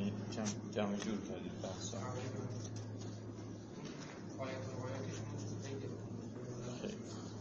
یعنی جمع جور کردید بحثا. خیلی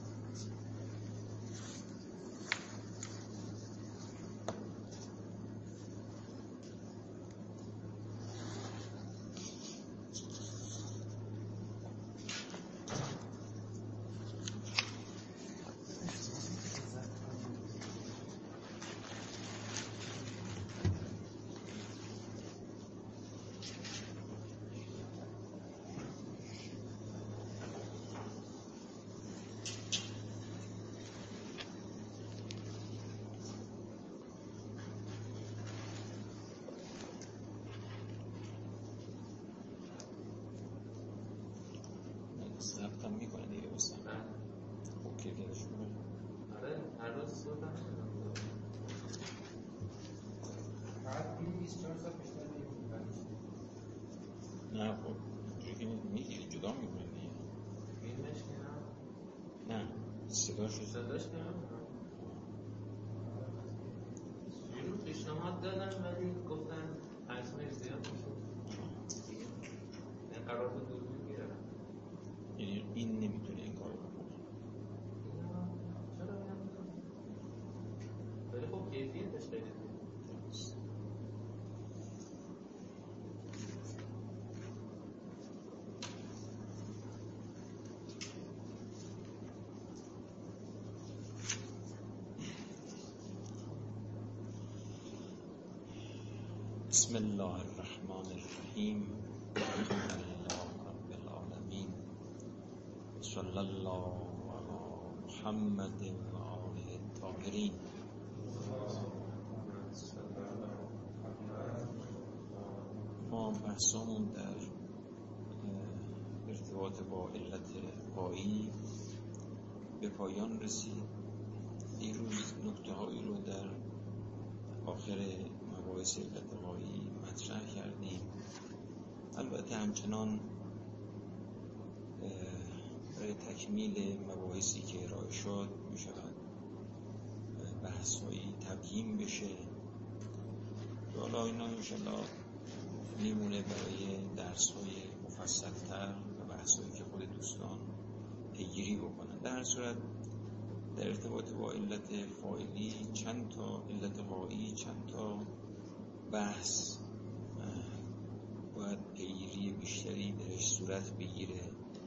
ضبطم میکنه دیگه بستم خوب که کدش کنه. آره هر روز صبح هم بعد این 24 ساعت بیشتر نه خب اینجوری که میگیری جدا میکنه دیگه. فیلمش که نه صداش که هم پیشنهاد دادن ولی گفتن هزینه زیاد میشه دیگه قرار بود دور میگیرن. یعنی این نمیتونه این کارو بکنه. چرا نمیتونه؟ ولی خب کیفیتش خیلی بسم الله الرحمن الرحیم. الحمدلله رب العالمین. صلی الله علی محمد و آله الطاهرین. ما بحثمون در ارتباط با علت غایی به پایان رسید. دیروز نکته هایی رو در آخر مباحث علت غایی مطرح کردیم. البته همچنان برای تکمیل مباحثی که ارائه شد می شود بحث‌هایی تبیین بشه. حالا اینا انشاءالله میمونه برای درس‌های مفصل‌تر و بحث‌هایی که خود دوستان پیگیری بکنن. در هر صورت در ارتباط با علت فاعلی چند تا علت غایی، چند تا بحث باید پیگیری بیشتری درش صورت بگیره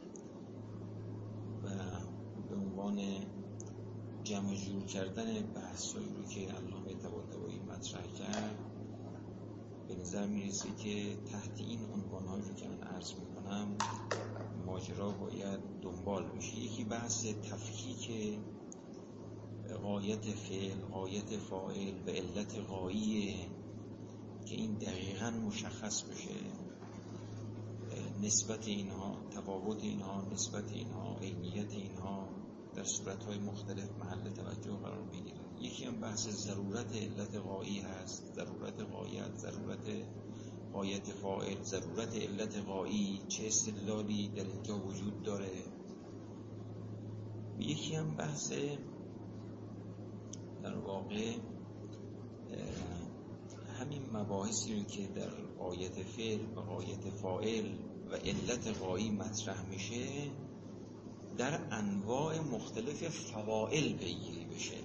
و به عنوان جمع جور کردن بحثایی رو که علامه طباطبایی مطرح کرد به نظر میرسه که تحت این عنوان‌هایی رو که من عرض میکنم ماجرا باید دنبال بشه. یکی بحث تفکیک غایت فعل، غایت فاعل و علت غاییه که این دقیقاً مشخص بشه، نسبت اینها، تفاوت اینها، نسبت اینها، عینیت اینها در صورتهای مختلف محل توجه قرار بگیره. یکی هم بحث ضرورت علت غایی هست، ضرورت غایت، ضرورت غایت فاعل، ضرورت علت غایی چه استدلالی در اینجا وجود داره. یکی هم بحث در واقع همین مباحثی رو که در غایت فعل و غایت فاعل و علت غایی مطرح میشه در انواع مختلف فواعل پیگیری بشه.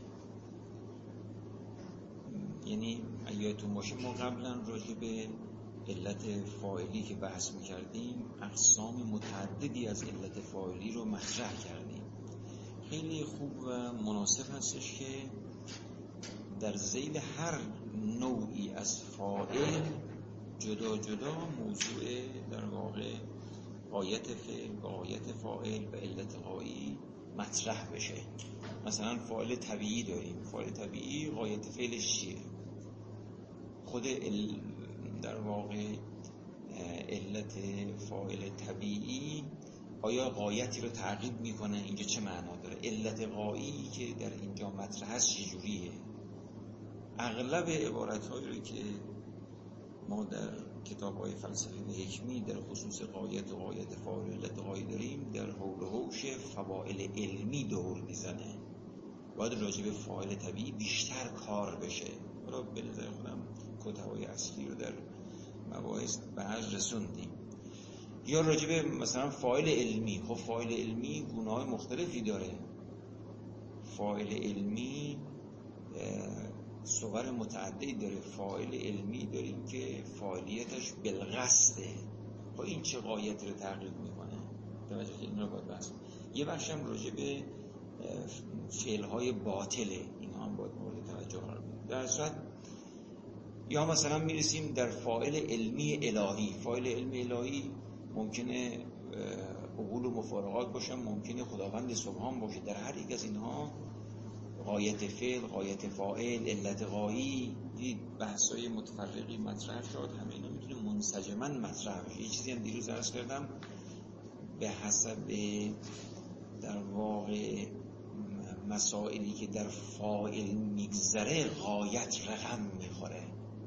یعنی یادتون باشه ما قبلا راجع به علت فاعلی که بحث میکردیم اقسام متعددی از علت فاعلی رو مطرح کردیم. خیلی خوب و مناسب هستش که در ذیل هر نوعی از فاعل جدا جدا موضوع در واقع غایت فعل و غایت فاعل و علت غایی مطرح بشه. مثلا فاعل طبیعی داریم. فاعل طبیعی غایت فعلش چیه؟ خود در واقع علت فاعل طبیعی آیا غایتی رو تعقیب میکنه؟ اینجا چه معنا داره؟ علت غایی که در اینجا مطرح است چجوریه؟ اغلب عبارت‌هایی رو که ما در کتاب‌های فلسفی و حکمی در خصوص غایت و غایت فاعل علت غایی داریم در حول و حوش فواعل علمی دور میزنه. باید راجع به فاعل طبیعی بیشتر کار بشه. حالا به نظر خودم کتاب‌های اصلی رو در مباحث بحث رسوندیم. یا راجع به مثلا فاعل علمی. خب فاعل علمی گونه‌های مختلفی داره. فاعل علمی صور متعددی داره. فاعل علمی داریم که فاعلیتش بالقصده. خب این چه غایت رو تحقیق میکنه؟ توجه که این رو باید بحث. یه بخش هم راجع به فعل‌های باطله، این هم باید مورد توجه قرار بگیره. در صورت یا مثلا میرسیم در فاعل علمی الهی. فاعل علمی الهی ممکنه عقول و مفارقات باشن، ممکنه خداوند سبحان باشه. در هر یک از اینها غایت فعل، غایت فاعل، علت غایی، بحث‌های متفرقی مطرح شد. همه اینا میتونه منسجماً مطرح بشه. یه چیزی هم دیروز عرض کردم، به حسب در واقع مسائلی که در فاعل میگذره غایت رقم میخوره.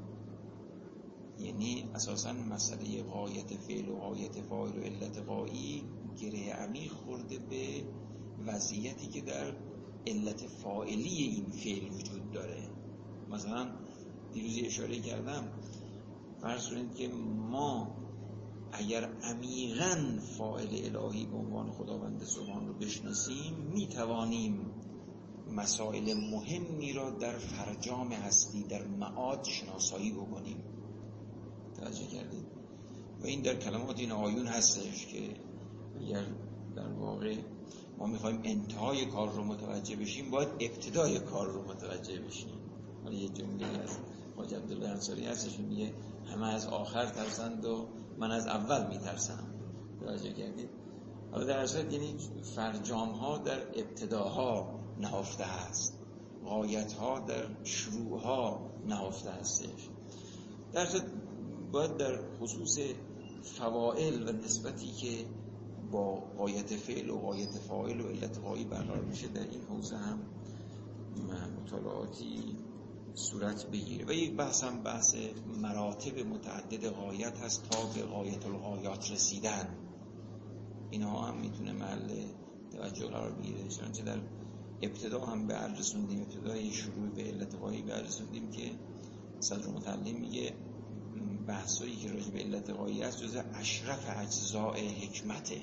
یعنی اساساً مسئله غایت فعل و غایت فاعل و علت غایی گره عمیق خورده به وضعیتی که در علت فاعلی این فعل وجود داره. مثلا دیروز اشاره کردم، فرض کنید که ما اگر عمیقاً فاعل الهی به عنوان خداوند سبحان رو بشناسیم، میتوانیم مسائل مهمی را در فرجام هستی، در معاد شناسایی بکنیم. توجه کردید؟ و این در کلمات این آیون هستش که اگر در واقع ما میخوایم انتهای کار رو متوجه بشیم، باید ابتدای کار رو متوجه بشیم. حالا یه جمله از حاج عبدالله انصاری هستش میگه همه از آخر ترسند و من از اول میترسم. توجه کردید؟ حالا در اصل یعنی فرجام ها در ابتداها نهفته است، غایت ها در شروع ها نهفته هستش. در اصل باید در خصوص فواعل و نسبتی که با غایت فعل و غایت فاعل و علت غایی برقرار میشه در این حوزه هم مطالعاتی صورت بگیره. و یک بحث هم بحث مراتب متعدد غایت هست تا به غایت الغایات رسیدن. اینها هم میتونه محل توجه قرار بگیره. چنانچه در ابتدا هم به عرض رسوندیم، ابتدای شروع به علت غایی به عرض رسوندیم که صدر متعلم میگه بحثایی که راجع به علت غایی است جزء اشرف اجزاء حکمته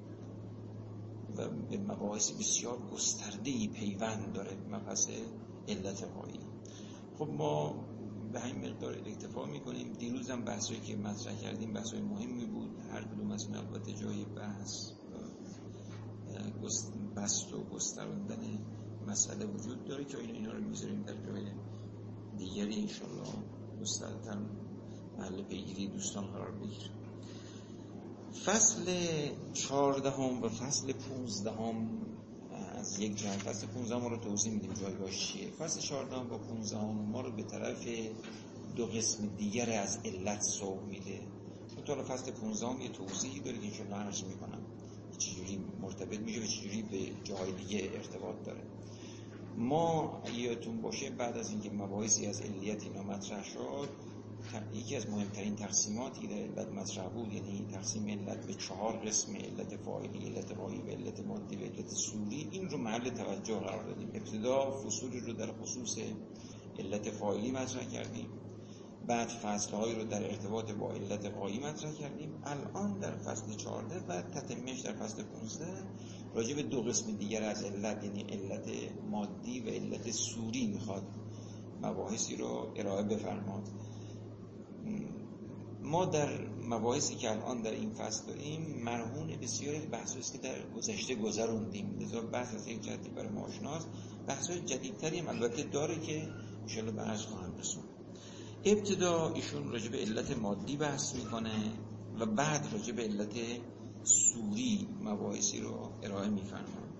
و به مباحث بسیار گسترده‌ای پیوند داره مبحث علت غایی. خب ما به همین مقدار اکتفا میکنیم. دیروز هم بحثایی که مطرح کردیم بحثای مهمی بود. هر کدوم از اونها البته جای بحث بسط و گستراندن مسئله وجود داره که اینا رو میذاریم در جای دیگری انشالله مستقل‌تر محل پیگیری دوستان قرار بگیره. فصل 14 و فصل 15 از یک جهت، فصل 15 ما رو توضیح میدیم جایگاهش چیه. فصل 14 با 15 ما رو به طرف دو قسم دیگر از علت سوق میده. مطالعه فصل 15 یه توضیحی داره که انشالله عرض میکنم چجوری مرتبط میشه و چجوری به جای دیگه ارتباط داره. ما یادتون باشه بعد از اینکه مباحثی از علیت اینا مطرح شد، یکی از مهمترین تقسیماتی در علت مطرح بود، یعنی تقسیم علت به 4 قسم: علت فاعلی، علت غایی و علت مادی و علت صوری. این رو محل توجه قرار دادیم. ابتدا فصولی رو در خصوص علت فاعلی مطرح کردیم، بعد فصل‌هایی رو در ارتباط با علت غایی مطرح کردیم. الان در فصل 14 و تتمه‌اش در فصل 15 راجع به دو قسم دیگر از علت، یعنی علت مادی و علت صوری میخواد مباحثی رو ارائه بفرماد. ما در مباحثی که الان در این فصل داریم مرهون بسیاری بحثی است که در گذشته گذروندیم، لذا بحث از یک جهتی برای ما آشناست. بحث‌های جدیدتری هم البته داره که انشاءالله به عرض خواهم رسوند. ابتدا ایشون راجع به علت مادی بحث میکنه و بعد راجع به علت صوری مباحثی رو ارائه میفرماید.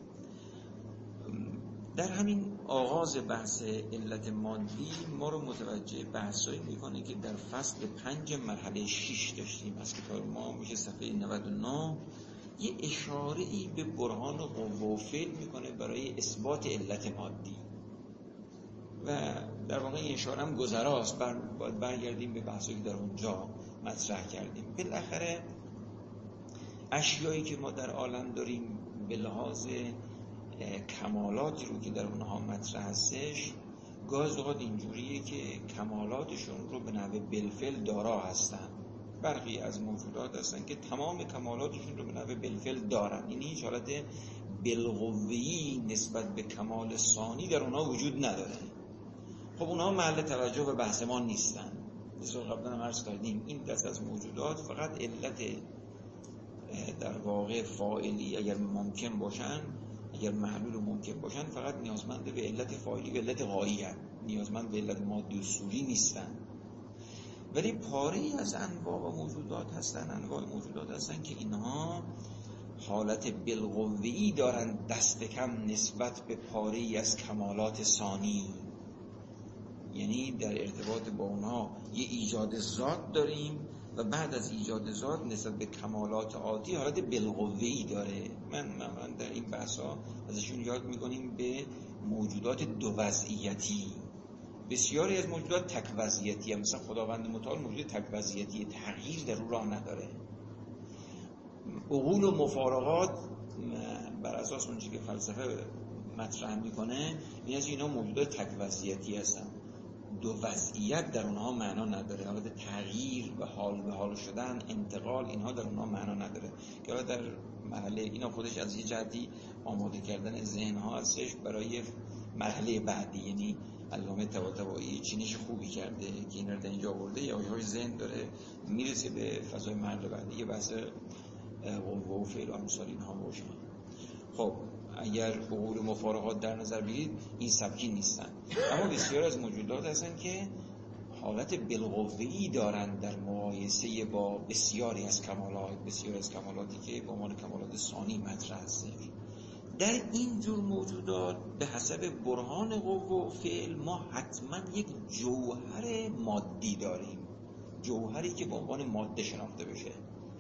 در همین آغاز بحث علت مادی ما رو متوجه بحثایی میکنه که در فصل 5 مرحله 6 داشتیم از کتاب ما، میشه صفحه 99. یه اشاره‌ای به برهان قوه و فعل میکنه برای اثبات علت مادی و در واقع این اشاره هم گذراست. باید برگردیم به بحثایی که در اونجا مطرح کردیم. بالاخره اشیایی که ما در عالم داریم به لحاظ کمالاتی رو که در اونها مطرح هستش، گاز اوقات اینجوریه که کمالاتشون رو به نحو بالفعل دارا هستن، برخی از موجودات هستن که تمام کمالاتشون رو به نحو بالفعل دارن، یعنی هیچ حالت بالقوه‌ای نسبت به کمال ثانی در اونها وجود نداره. خب اونها محل توجه و بحث ما نیستن. مثل قبلا هم عرض کردیم این دست از موجودات فقط علت در واقع فاعلی اگر ممکن باشن، اگر معلول ممکن باشن، فقط نیازمند به علت فاعلی و علت غایی هستند، نیازمند به علت مادی و صوری نیستن. ولی پاره‌ای از انواع و موجودات هستن، انواع موجودات هستن که اینها حالت بالقوه‌ای دارن دست کم نسبت به پاره‌ای از کمالات ثانی. یعنی در ارتباط با اونها یه ایجاد ذات داریم و بعد از ایجاد ذات نسبت به کمالات آتی حالت بالقوه‌ای داره. من در این بحثا ازشون یاد میکنیم به موجودات دو وضعیتی. بسیاری از موجودات تک وضعیتی هم، مثلا خداوند متعال موجود تک وضعیتی، تغییر در او راه نداره. عقول و مفارقات بر اساس اون چیزی که فلسفه مطرح میکنه این از اینا موجودات تک وضعیتی هستن، دو وضعیت در اونها معنا نداره. حالت تغییر و حال به حال شدن، انتقال، اینها در اونها معنا نداره که حالا در مرحله اینا خودش از یه جهتی آماده کردن ذهن ها هستش برای مرحله بعدی. یعنی علامه طباطبایی چینش خوبی کرده که این رو در اینجا آورده، یا های ذهن داره میرسه به فضای مرحله بعدی، یه بحث قوه و فعل و امثال اینها باشه. خب اگر عقول مفارقات در نظر بگیرید این سبکی نیستن، اما بسیار از موجودات هستن که حالت بالقوه‌ای دارن در مقایسه با بسیاری از کمالاتی که به عنوان کمالات ثانی مطرح هستش. در این جور موجودات به حسب برهان قوه و فعل ما حتما یک جوهر مادی داریم، جوهری که به عنوان ماده شناخته بشه.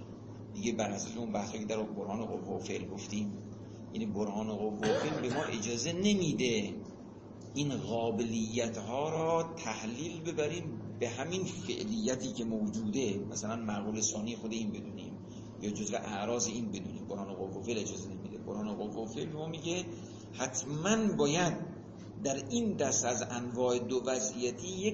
دیگه بر اساس اون بحثی که در برهان قوه و فعل گفتیم، یعنی برهان قوه و فعل به ما اجازه نمیده این قابلیت ها را تحلیل ببریم به همین فعلیتی که موجوده، مثلا معقول ثانی خود این بدونیم یا جزء اعراض این بدونیم. برهان قوه و فعل اجازه نمیده. برهان قوه و فعل ما میگه حتما باید در این دست از انواع دو وضعیتی یک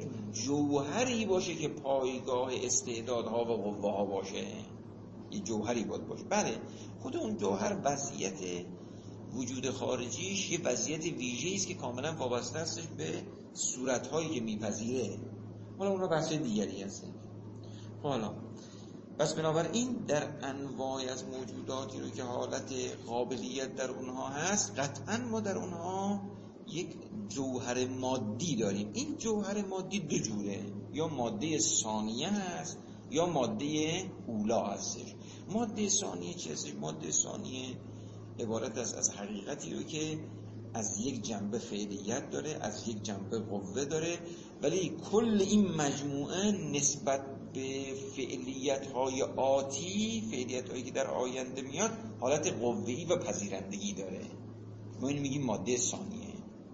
جوهری باشه که پایگاه استعدادها و قوه ها باشه، یه جوهری باشه. بله خود اون جوهر وضعیت وجود خارجیش یه وضعیت ویژه‌ای است که کاملا وابسته است به صورت‌هایی که میپذیره. حالا اونها بحث دیگری هست. حالا پس بنابراین در انواع از موجوداتی رو که حالت قابلیت در اونها هست، قطعا ما در اونها یک جوهر مادی داریم. این جوهر مادی دو جوره، یا ماده ثانیه هست یا ماده اولا هستش. ماده ثانیه چی هستش؟ ماده ثانیه عبارت است از حقیقتی رو که از یک جنبه فعلیت داره، از یک جنبه قوه داره، ولی کل این مجموعه نسبت به فعلیت‌های آتی، فعلیت‌هایی که در آینده میاد، حالت قوه‌ای و پذیرندگی داره. ما اینو میگیم ماده ثانیه.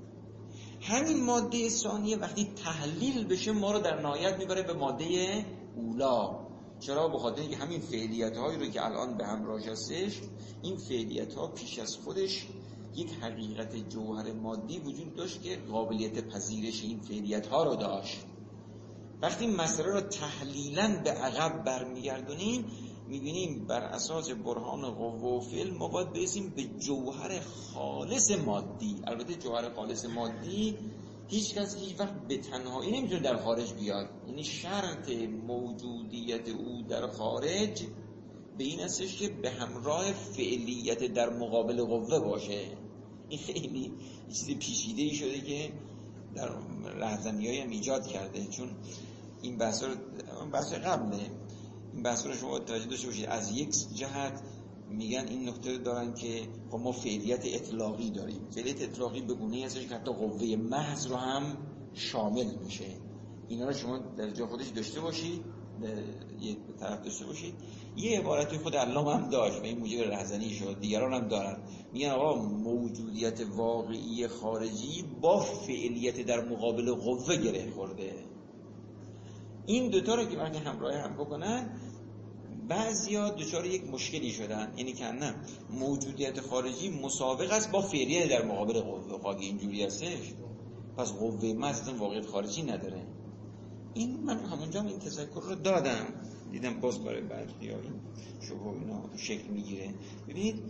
همین ماده ثانیه وقتی تحلیل بشه ما رو در نهایت میبره به ماده اولا. چرا؟ به خاطر اینکه همین فعلیت‌هایی رو که الان به همراهش هستش، این فعلیت‌ها پیش از خودش یک حقیقت جوهر مادی وجود داشت که قابلیت پذیرش این فعلیت‌ها رو داشت. وقتی مسئله رو تحلیلاً به عقب برمیگردونیم، می‌بینیم بر اساس برهان قوه و فعل ما باید برسیم به جوهر خالص مادی. البته جوهر خالص مادی هیچ کس هیچ وقت به تنهایی نمیتونه در خارج بیاد، یعنی شرط موجودیت او در خارج به این هستش که به همراه فعلیت در مقابل قوه باشه. این خیلی چیز پیچیده‌ای شده که در رهزنی‌های هم ایجاد کرده، چون این بحث قبله، این بحث رو شما توجه داشته باشید. از یک جهت میگن این نکته دارن که خب ما فعلیت اطلاقی داریم. فعلیت اطلاقی به گونه‌ای هستش که حتی قوه محض رو هم شامل میشه. اینا رو شما در جا خودش داشته باشید، یک طرف داشته باشید. یه عبارتی خود علامه هم داشت و این موجب رهزنی شد، دیگران هم دارن. میگن آقا موجودیت واقعی خارجی با فعلیت در مقابل قوه گره خورده. این دوتا رو که وقتی همراه هم بکنن، بعضیا دچار یک مشکلی شدن، یعنی که نه موجودیت خارجی مسابق است با فعلیت در مقابل قوه. خواهی اینجوری هستش، پس قوه محض واقعیت خارجی نداره. این من همونجا این تذکر رو دادم، دیدم باز برای برخی‌ها این شبه اینا شکل میگیره. ببینید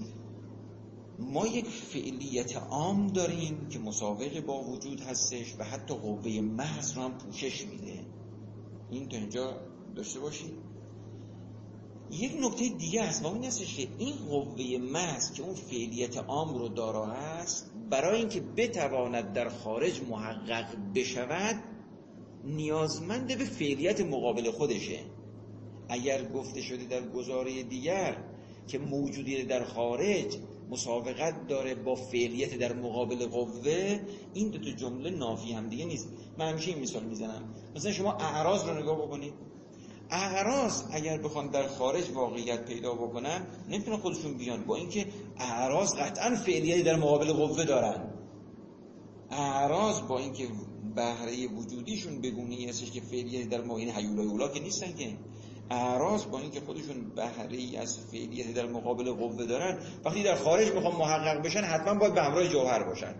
ما یک فعلیت عام داریم که مسابقه با وجود هستش و حتی قوه محض رو هم پوشش میده. این تا اینجا داشته باشید. یک نکته دیگه هست و این هستش که این قوه محض که اون فعلیت عام رو دارا هست، برای اینکه بتواند در خارج محقق بشود نیازمند به فعلیت مقابل خودشه. اگر گفته شده در گزاره دیگر که موجودیت در خارج مسابقت داره با فعلیت در مقابل قوه، این دو تا جمله نافی هم دیگه نیست. من همیشه این مثال میزنم، مثلا شما اعراض رو نگاه بکنید. اعراض اگر بخوان در خارج واقعیت پیدا بکنن نمیتونن خودشون بیان، با اینکه اعراض قطعا فعلیت در مقابل قوه دارن. اعراض با اینکه بهره وجودیشون بگونی هستش که فعلیت در مقابل هیولای اولا که نیستن، که اعراض با اینکه خودشون بهره‌ای از فعلیت در مقابل قوه دارن، وقتی در خارج میخوام محقق بشن حتما باید به همراه جوهر باشن.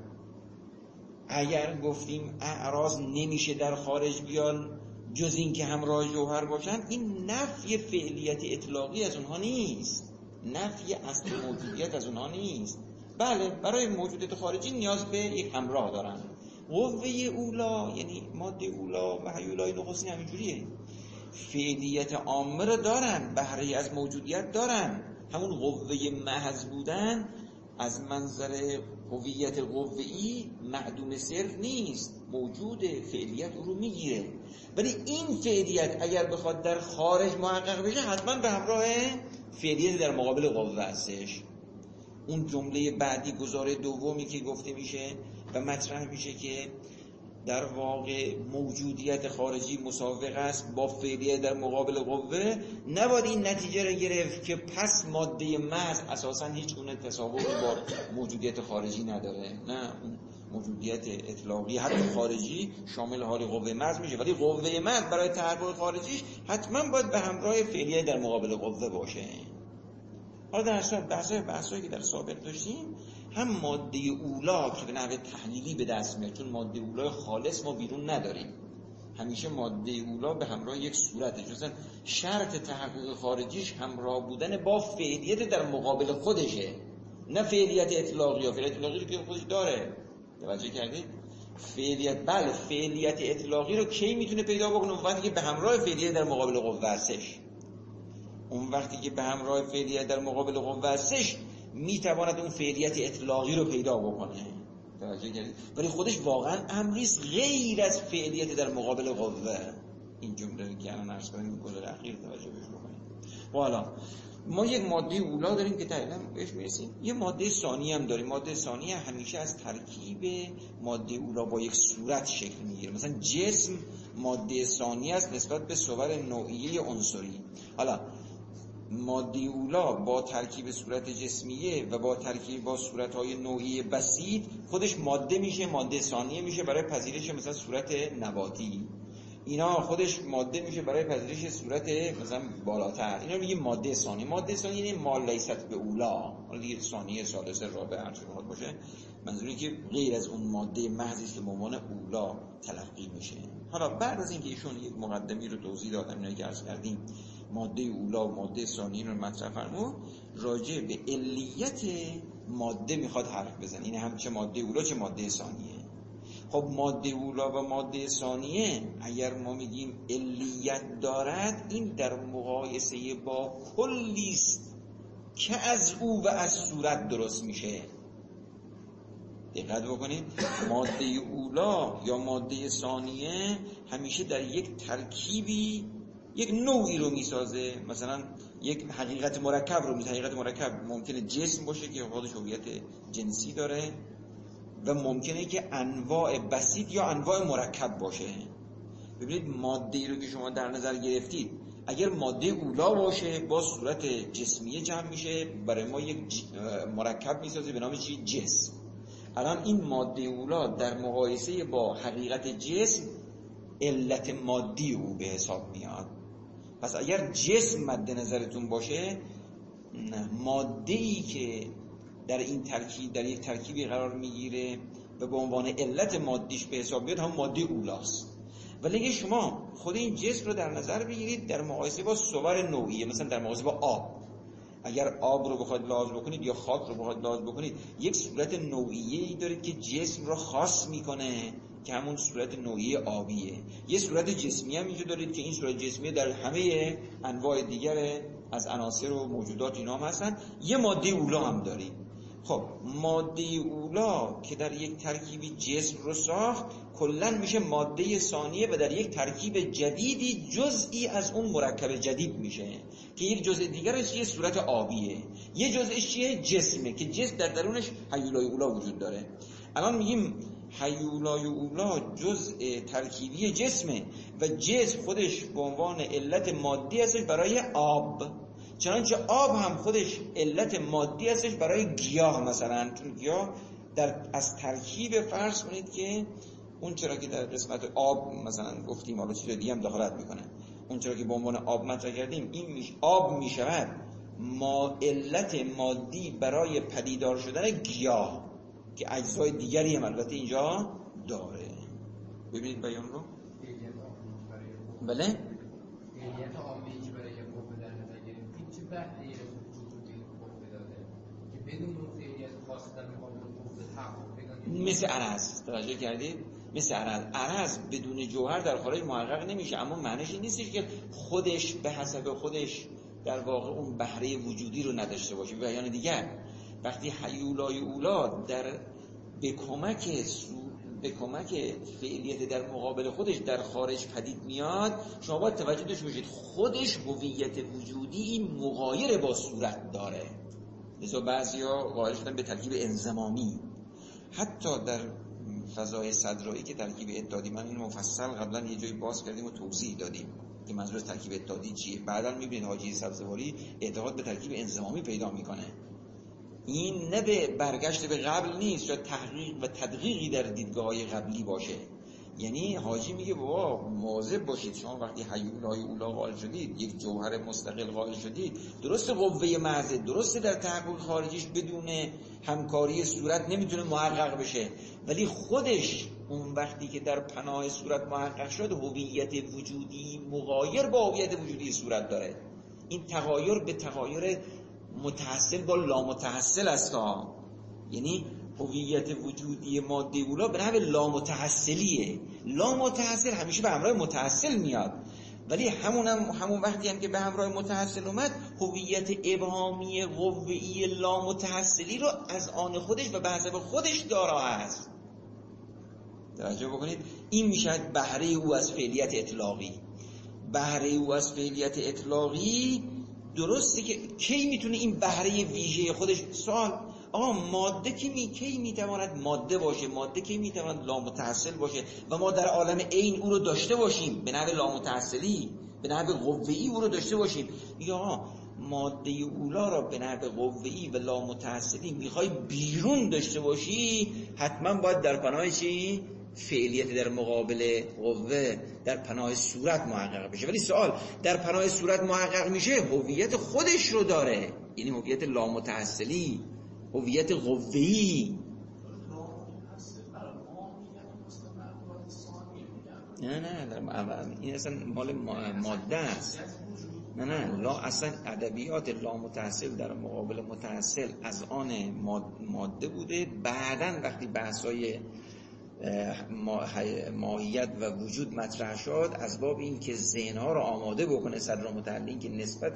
اگر گفتیم اعراض نمیشه در خارج بیان جز این که همراه جوهر باشن، این نفی فعلیت اطلاقی از اونها نیست، نفی اصل موجودیت از اونها نیست. بله برای موجودیت خارجی نیاز به یک همراه دارن. قوه اولا یعنی ماده اولا و هیولای نخستین همینجوریه، فعلیت عامه رو دارن، بهره از موجودیت دارن. همون قوه محض بودن از منظر هویت قوه‌ای معدوم صرف نیست، موجوده، فعلیت او رو میگیره. ولی این فعلیت اگر بخواد در خارج محقق بشه حتما به همراه فعلیت در مقابل قوه هستش. اون جمله بعدی گزاره دومی که گفته میشه و مطرح میشه که در واقع موجودیت خارجی مساوق است با فعلیت در مقابل قوه، نباید این نتیجه را گرفت که پس ماده محض اساساً هیچ گونه تساوی با موجودیت خارجی نداره. نه، موجودیت اطلاقی حتی خارجی شامل حال قوه محض میشه، ولی قوه محض برای تحقق خارجیش حتما باید به همراه فعلیت در مقابل قوه باشه. حالا در اصل بحثایی که در سابق داشتیم، هم ماده اولا که به نحو تحلیلی به دست میاد، چون ماده اولا خالص ما بیرون نداریم، همیشه ماده اولا به همراه یک صورته، چون شرط تحقق خارجیش همراه بودن با فعلیت در مقابل خودشه، نه فعلیت اطلاقی. یا فعلیت اطلاقی رو که خودش داره، توجه کردید؟ بله فعلیت اطلاقی رو کی میتونه پیدا بکنه؟ اون وقتی که به همراه فعلیت در مقابل قوه هستش. اون وقتی که به همراه فعلیت در مقابل قوه هستش میتواند اون فعلیت اطلاقی رو پیدا بکنه. توجه کردید؟ ولی خودش واقعا امریست غیر از فعلیت در مقابل قوه. این جمله که الان عرض کردم گزاره اخیر توجه بهش بکنید. حالا ما یک ماده اولا داریم که دقیقاً بهش میرسیم، یه ماده ثانی هم داریم. ماده ثانی همیشه از ترکیب ماده اولا با یک صورت شکل میگیره. مثلا جسم ماده ثانی است نسبت به صور نوعیه عنصری. حالا ماده اولا با ترکیب صورت جسمیه و با ترکیب با صورت‌های نوعی بسیط خودش ماده میشه، ماده ثانیه میشه برای پذیرش مثلا صورت نباتی. اینا خودش ماده میشه برای پذیرش صورت مثلا بالاتر. اینا میگه ماده ثانی. ماده ثانی یعنی ما لیست به اولا، حالا ثانیه، ثالثه، رابعه هر چی بخواد باشه، منظوری که غیر از اون ماده محضی است که به عنوان اولا تلقی میشه. حالا بعد از اینکه ایشون یک مقدمه رو توضیح دادن، اینا که عرض کردیم ماده اولا و ماده ثانی رو مطرح فرمود، راجع به علیت ماده میخواد حرف بزنه. این هم چه ماده اولا چه ماده ثانیه. خب ماده اولا و ماده ثانیه اگر ما میگیم علیت دارد، این در مقایسه با کلی است که از او و از صورت درست میشه. دقت بکنید، ماده اولا یا ماده ثانیه همیشه در یک ترکیبی یک نوعی رو میسازه. مثلا یک حقیقت مرکب رو میسازه. حقیقت مرکب ممکنه جسم باشه که خودش هویت جنسی داره و ممکنه که انواع بسیط یا انواع مرکب باشه. ببینید ماده‌ای رو که شما در نظر گرفتید اگر ماده اولا باشه با صورت جسمیه جمع میشه، برای ما یک مرکب میسازه به نام چی؟ جسم. الان این ماده اولا در مقایسه با حقیقت جسم علت مادی او به حساب میاد. پس اگر جسم مد نظرتون باشه، ماده‌ای که در این ترکیب در یک ترکیبی قرار میگیره و به عنوان علت مادیش به حساب بیاد هم ماده اولاست. ولی اگه شما خود این جسم رو در نظر بگیرید در مقایسه با صور نوعیه، مثلا در مقایسه با آب، اگر آب رو بخواید لحاظ بکنید یا خاک رو بخواید لحاظ بکنید، یک صورت نوعیه‌ای دارید که جسم رو خاص میکنه که همون صورت نوعیه آبیه. یه صورت جسمی هم اینجا دارید که این صورت جسمی در همه انواع دیگر از عناصر و موجودات اینا هم هستن. یه ماده اولا هم دارید. خب ماده اولا که در یک ترکیبی جسم رو ساخت کلاً میشه ماده ثانیه و در یک ترکیب جدیدی جزئی از اون مرکب جدید میشه که یک جزء دیگرش یه صورت آبیه، یه جزءش چیه؟ جسمه که جسم در درونش هیولای اولا وجود داره. الان میگیم هیولای اولا جزء ترکیبی جسمه و جسم خودش به عنوان علت مادی هستش برای آب، چنانچه آب هم خودش علت مادی هستش برای گیاه. مثلا چون گیاه از ترکیب فرض کنید که اون چرا که در قسمت آب مثلا گفتیم، حالا چیز دیگه هم دخالت میکنه، اون چرا که به عنوان آب مطرح کردیم، این آب میشود علت مادی برای پدیدار شدن گیاه که اجزای دیگری هم البته اینجا داره. ببینید بیان رو. بله؟ فعلیت عامی که برای قوه در نظر گرفتیم چه بهره‌ای از وجود این قوه داده که بدون اون فعلیت خاص در مقابل قوه تحقق پیدا نمی‌کنه؟ مثل عرض توجه کردید؟ مثل عرض بدون جوهر در خارج محقق نمیشه، اما معنیش این نیستش که خودش به حسب خودش در واقع اون بهره وجودی رو نداشته باشه. به بیان دیگر وقتی هیولای اولا به کمک فعلیت در مقابل خودش در خارج پدید میاد، شما باید توجه داشته باشید خودش هویت وجودی این مغایر با صورت داره. لذا بعضیا قائل شدن به ترکیب انضمامی. حتی در فضای صدرایی که ترکیب اتحادی، من این مفصل قبلا یه جایی باز کردیم و توضیح دادیم که منظور از ترکیب اتحادی چیه. بعداً میبینید حاجی سبزواری اعتقاد به ترکیب انضمامی پیدا میکنه. این نه به برگشت به قبل نیست، شاید تحقیق و تدقیقی در دیدگاه‌های قبلی باشه. یعنی حاجی میگه بابا مواظب باشید، شما وقتی هیولای اولا قائل شدید، یک جوهر مستقل قائل شدید، درست قوه محض، درست در تحقق خارجیش بدون همکاری صورت نمیتونه محقق بشه، ولی خودش اون وقتی که در پناه صورت محقق شد هویت وجودی مغایر با هویت وجودی صورت داره. این تغایر به تغایر متحصل با لامتحصل است ها. یعنی هویت وجودی ماده اولا به نحو لامتحصلیه. لامتحصل همیشه به همراه متحصل میاد، ولی همون وقتی هم که به همراه متحصل اومد هویت ابهامی قوه‌ای لامتحصلی رو از آن خودش و به حسب خودش دارا است. توجه بکنید، این میشد بهره او از فعلیت اطلاقی. بهره او از فعلیت اطلاقی درسته که کی میتونه این بهره ویژه خودش سوال آقا ماده کی میتواند ماده باشه، ماده کی میتواند لامتحصل باشه و ما در عالم عین او رو داشته باشیم به نحو لامتحصلی، به نحو قوه‌ای او رو داشته باشیم. یا ماده اولا را به نحو قوه‌ای و لامتحصلی میخوای بیرون داشته باشی، حتما باید در پناه چی؟ فعلیت در مقابل قوه در پناه صورت محقق بشه. ولی سوال در پناه صورت محقق میشه هویت خودش رو داره، یعنی هویت لامتحصلی، هویت قوه‌ای. نه این اصلا مال ماده است. نه اصلا ادبیات لامتحصل در مقابل متحصل از آن ماده بوده. بعداً وقتی بحثای ماهیت و وجود مطرح شد، از باب این که ذهن‌ها رو آماده بکنه صدر متعلم که نسبت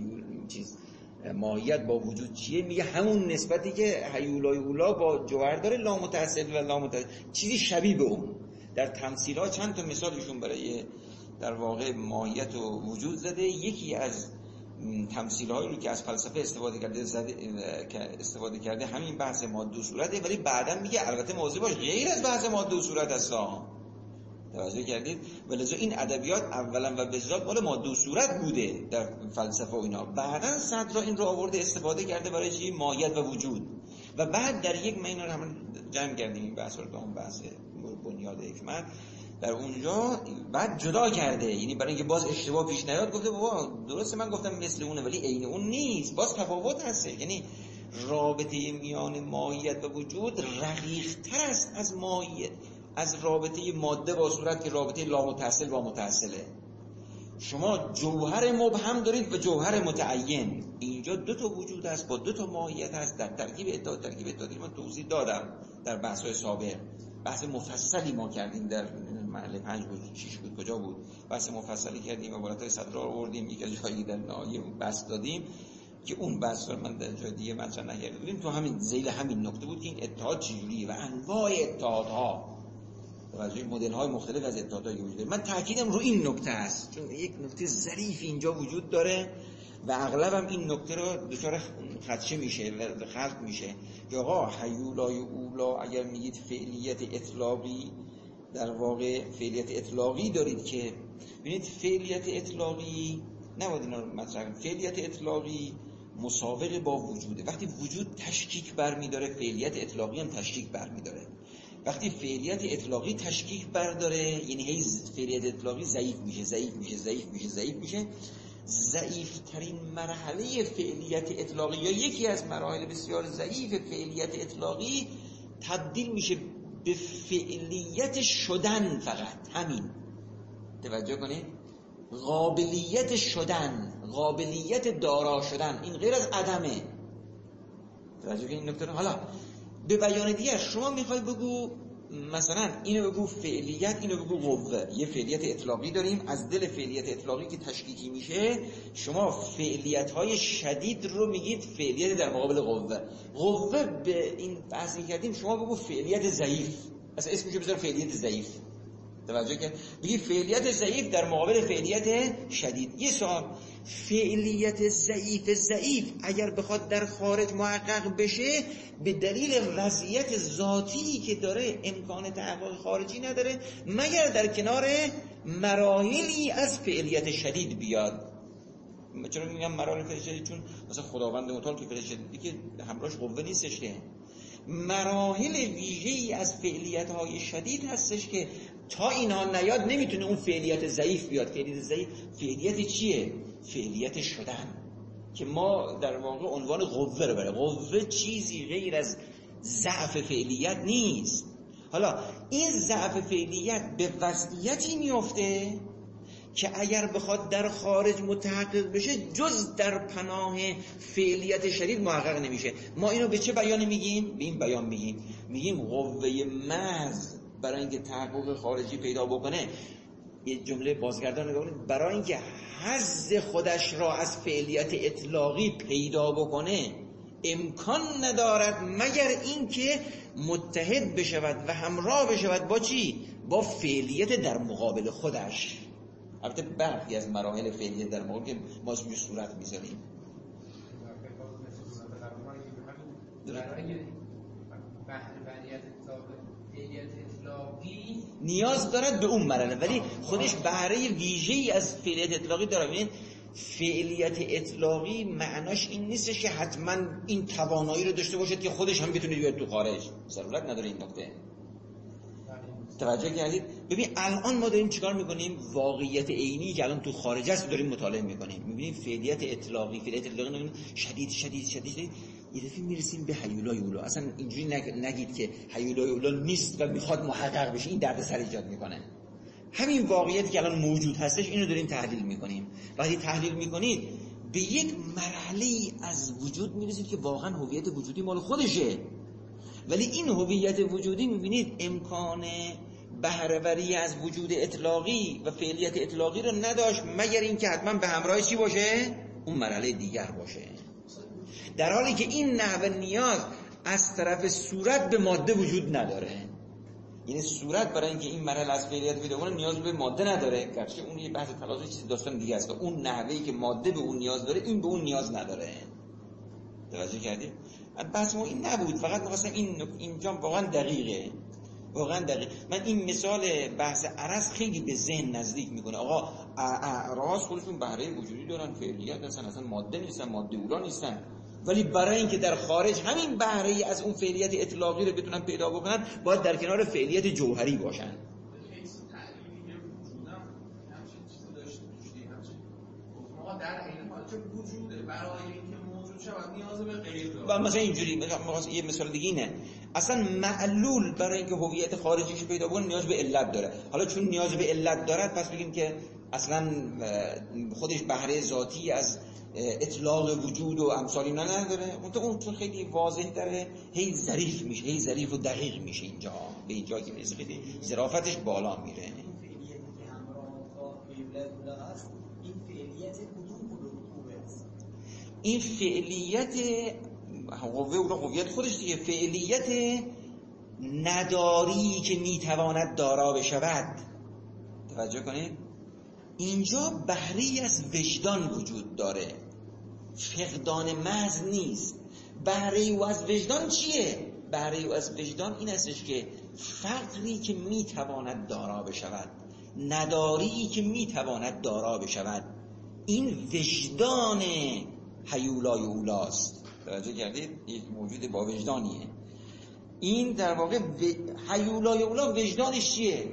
ماهیت با وجود چیه، میگه همون نسبتی که هیولای اولا با جوهر داره لامتحصل و لامتحصل چیزی شبیه به اون. در تمثیل‌ها چند تا مثالشون برای در واقع ماهیت و وجود زده. یکی از تمثیل‌هایی رو که از فلسفه استفاده کرده همین بحث ماده و صورته، ولی بعداً میگه البته مواظب باش غیر از بحث ماده و صورت هستا. توجه کردید؟ ولذا این ادبیات اولا و به ذات مال ماده و صورت بوده در فلسفه و اینا. بعداً صدر این رو آورده استفاده کرده برای چی؟ ماهیت و وجود. و بعد در یک معنی رو هم جمع کردیم این بحث رو به اون بحث بنیاد حکمت در اونجا بعد جدا کرده، یعنی برای اینکه باز اشتباه پیش نیاد گفته بابا درسته من گفتم مثل اونه ولی عین اون نیست، باز تفاوت هست. یعنی رابطه میان ماهیت و وجود رقیق‌تر است از رابطه ماده با صورت که رابطه لامتصل با متصله. شما جوهر مبهم دارید و جوهر متعین. اینجا دو تا وجود هست با دو تا ماهیت هست. در ترکیب اتحادی من توضیح دادم در بحث‌های سابق. بحث مفصلی ما کردیم در مرحله 5 بود 6 بود کجا بود، بحث مفصلی کردیم و بالاتر صدر رو آوردیم، یک از جایی در نهایه بحث دادیم که اون بحث رو من در جای دیگه مطرح نکردم. تو همین ذیل همین نکته بود که این اتحاد چجوریه و انواع اتحادها و از مدل‌های مختلف از اتحادها وجود داره. من تاکیدم رو این نکته است چون یک نکته ظریف اینجا وجود داره و اغلبم این نکته رو دچار خدشه میشه و خلط میشه که آقا هیولای اولا اگر میگید فعلیت اطلاقی، در واقع فعلیت اطلاقی دارید که ببینید فعلیت اطلاقی نباید اینا رو مطرح کنید. فعلیت اطلاقی مساوق با وجوده. وقتی وجود تشکیک برمی‌داره فعلیت اطلاقی هم تشکیک برمی‌داره. وقتی فعلیت اطلاقی تشکیک برداره یعنی هی فعلیت اطلاقی ضعیف میشه. ضعیفترین مرحله فعلیت اطلاقی یا یکی از مراحل بسیار ضعیف فعلیت اطلاقی تبدیل میشه به فعلیت شدن. فقط همین، توجه کنید، قابلیت شدن، قابلیت دارا شدن، این غیر از عدمه. توجه کنید این نکته رو. حالا به بیان دیگر شما میخوای بگو مثلا اینو بگو فعلیت، اینو بگو قوه. یه فعلیت اطلاقی داریم، از دل فعلیت اطلاقی که تشکیکی میشه شما فعلیت‌های شدید رو میگید فعلیت در مقابل قوه. قوه به این بحث کردیم شما بگو فعلیت ضعیف، اصلا اسمشو بذار فعلیت ضعیف. توجه کن بگی فعلیت ضعیف در مقابل فعلیت شدید. یه سوال، فعلیت ضعیف اگر بخواد در خارج محقق بشه به دلیل وضعیت ذاتی که داره امکان تحقق خارجی نداره مگر در کنار مراحلی از فعلیت شدید بیاد. چرا میگم مراحل فعلیت شدید؟ چون مثلا خداوند متعال که فعلیت شدیدی که همراهش قوه نیستش که مراحل ویژه‌ای از فعلیت‌های شدید هستش که تا اینها نیاد نمیتونه اون فعلیت ضعیف بیاد. فعلیت ضعیف فعلیت چیه؟ فعلیت شدن که ما در واقع عنوان قوه رو برای قوه چیزی غیر از ضعف فعلیت نیست. حالا این ضعف فعلیت به وضعیتی میفته که اگر بخواد در خارج متحقق بشه جز در پناه فعلیت شدید محقق نمیشه. ما اینو به چه بیان میگیم؟ به این بیان میگیم قوه محض برای اینکه تحقق خارجی پیدا بکنه، یه جمله بازگردان نگاه کنید، برای اینکه حظ خودش را از فعلیت اطلاقی پیدا بکنه امکان ندارد مگر اینکه متحد بشود و همراه بشود با چی؟ با فعلیت در مقابل خودش. البته برخی از مراحل فعلیت در مقابل که ما اسمش صورت میذاریم نیاز دارد به اون مرحله، ولی خودش بهره ویژه‌ای از فعلیت اطلاقی داره. ببین فعلیت اطلاقی معناش این نیستش که حتما این توانایی رو داشته باشد که خودش هم بتونه بیاد تو خارج، ضرورت نداره این نکته. توجه کردید؟ ببین الان ما داریم چیکار میکنیم؟ واقعیت عینی که الان تو خارج است داریم مطالعه میکنیم. میبینیم فعلیت اطلاقی شدید یه دفعه میرسیم به هیولای اولا. اصلا اینجوری نگید که هیولای اولا نیست و میخواد محقق بشه، این دردسر ایجاد میکنه. همین واقعیتی که الان موجود هستش اینو داریم تحلیل میکنیم. وقتی تحلیل میکنید به یک مرحله از وجود میرسید که واقعا هویت وجودی مال خودشه، ولی این هویت وجودی میبینید امکان بهره‌وری از وجود اطلاقی و فعلیت اطلاقی رو نداشت مگر اینکه حتما به همراه چی باشه؟ اون مرحله دیگر باشه. در حالی که این نحوه نیاز از طرف صورت به ماده وجود نداره. یعنی صورت برای اینکه این مرحله از فعلیت پیدا کنه نیاز به ماده نداره، گرچه اون یه بحث تلازم چیز داستان دیگه است. اون نحوهی که ماده به اون نیاز داره این به اون نیاز نداره. توجه کردید؟ بحث ما این نبود، فقط می‌خواستم اینجا واقعا دقیقه. من این مثال بحث عرض خیلی به ذهن نزدیک میکنه. آقا اعراض خودشون بهره وجودی دارن، فعلیت هستن، اصلا ماده نیستن، ماده اولا نیستن، ولی برای اینکه در خارج همین بهره از اون فعلیت اطلاقی رو بتونن پیدا بکنن باید در کنار فعلیت جوهری باشن. در این حال که وجوده برای اینکه موجود شود نیاز به غیر داره. و مثلا اینجوری یه مثال دیگه اینه، اصلا معلول برای اینکه هویت خارجیش پیدا کنه نیاز به علت داره. حالا چون نیاز به علت دارد پس بگیم که اصلا خودش بهره ذاتی از اطلاق وجود و امثال اینا نداره. اون چون خیلی واضح داره هی ظریف میشه، هی ظریف و دقیق میشه. اینجا به اینجا که میرسه خیلی ظرافتش بالا میره. این فعلیت قوه اولا قویت خودش دیگه، فعلیت نداری که میتواند دارا بشود. توجه کنید اینجا بهره‌ای از وجدان وجود داره، فقدان محض نیست. بهره‌ای از وجدان چیه؟ بهره‌ای از وجدان این استش که فقری که میتواند دارا بشود، نداری که میتواند دارا بشود، این وجدان هیولای اولاست. توجه کردید؟ یک موجود با وجدانیه. این در واقع هیولای اولا وجدانش چیه؟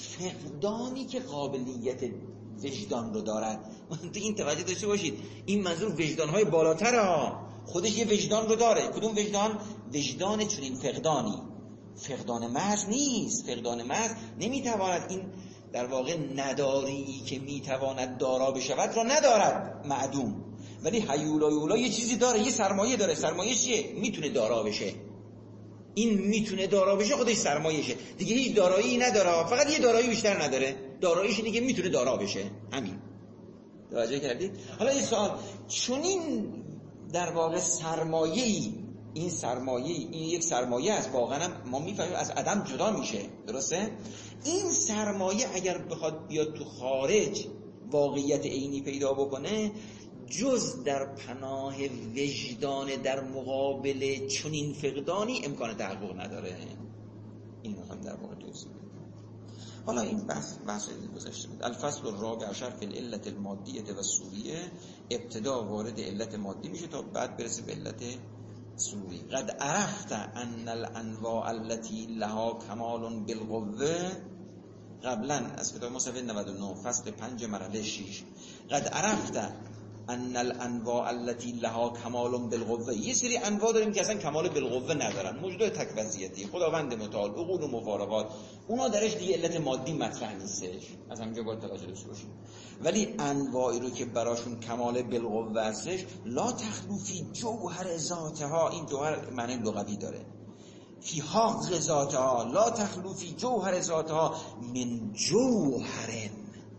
فقدانی که قابلیت وجدان رو دارد. تو این توجه داشته باشید این منظور وجدانهای بالاتر ها، خودش یه وجدان رو داره. کدوم وجدان؟ وجدان چنین فقدانی، فقدان محض نیست. فقدان محض نمیتواند این در واقع نداری که میتواند دارا بشود را ندارد، معدوم. ولی هیولای اولا یه چیزی داره، یه سرمایه داره. سرمایه چیه؟ میتونه دارا بشه. این میتونه دارا بشه خودش سرمایه‌شه دیگه. هیچ دارایی نداره، فقط یه دارایی بیشتر نداره. داراییش اینه که میتونه دارا بشه، همین. توجه کردید؟ حالا این سوال، چون این در واقع سرمایه‌ای، این سرمایه، این یک سرمایه است، واقعا ما میفهمیم از عدم جدا میشه، درسته؟ این سرمایه اگر بخواد بیاد تو خارج واقعیت عینی پیدا بکنه، جز در پناه وجدان در مقابل چنین فقدانی امکان تحقق نداره. این هم در واقع توضیح بدیم. حالا این بحث گذشته بود. الفصل الرابع عشر فی العلة المادیه و الصوریه، ابتدا وارد علت مادی میشه تا بعد برسه به علت صوری. قد عرفت ان الانواع التي لها کمال بالقوه، قبلا از کتاب ما صفحه 99 فصل 5 مرحله 6. قد عرفت ان الانواع التي لها کمال بالقوه، یه سری انواع داریم که اصلا کمال بالقوه ندارن، موجودات تک وضعیتی، خداوند متعال، عقول و مفارقات، اونا درش دیگه علت مادی مطرح نیستش، از همینجا باید توجه داشته باشیم. ولی انواعی رو که براشون کمال بالقوه هستش، لا تخلو فی جوهر ذاتها، این جوهر معنی لغوی داره، فی حق ذاتها، لا تخلو فی جوهر ذاتها من جوهر.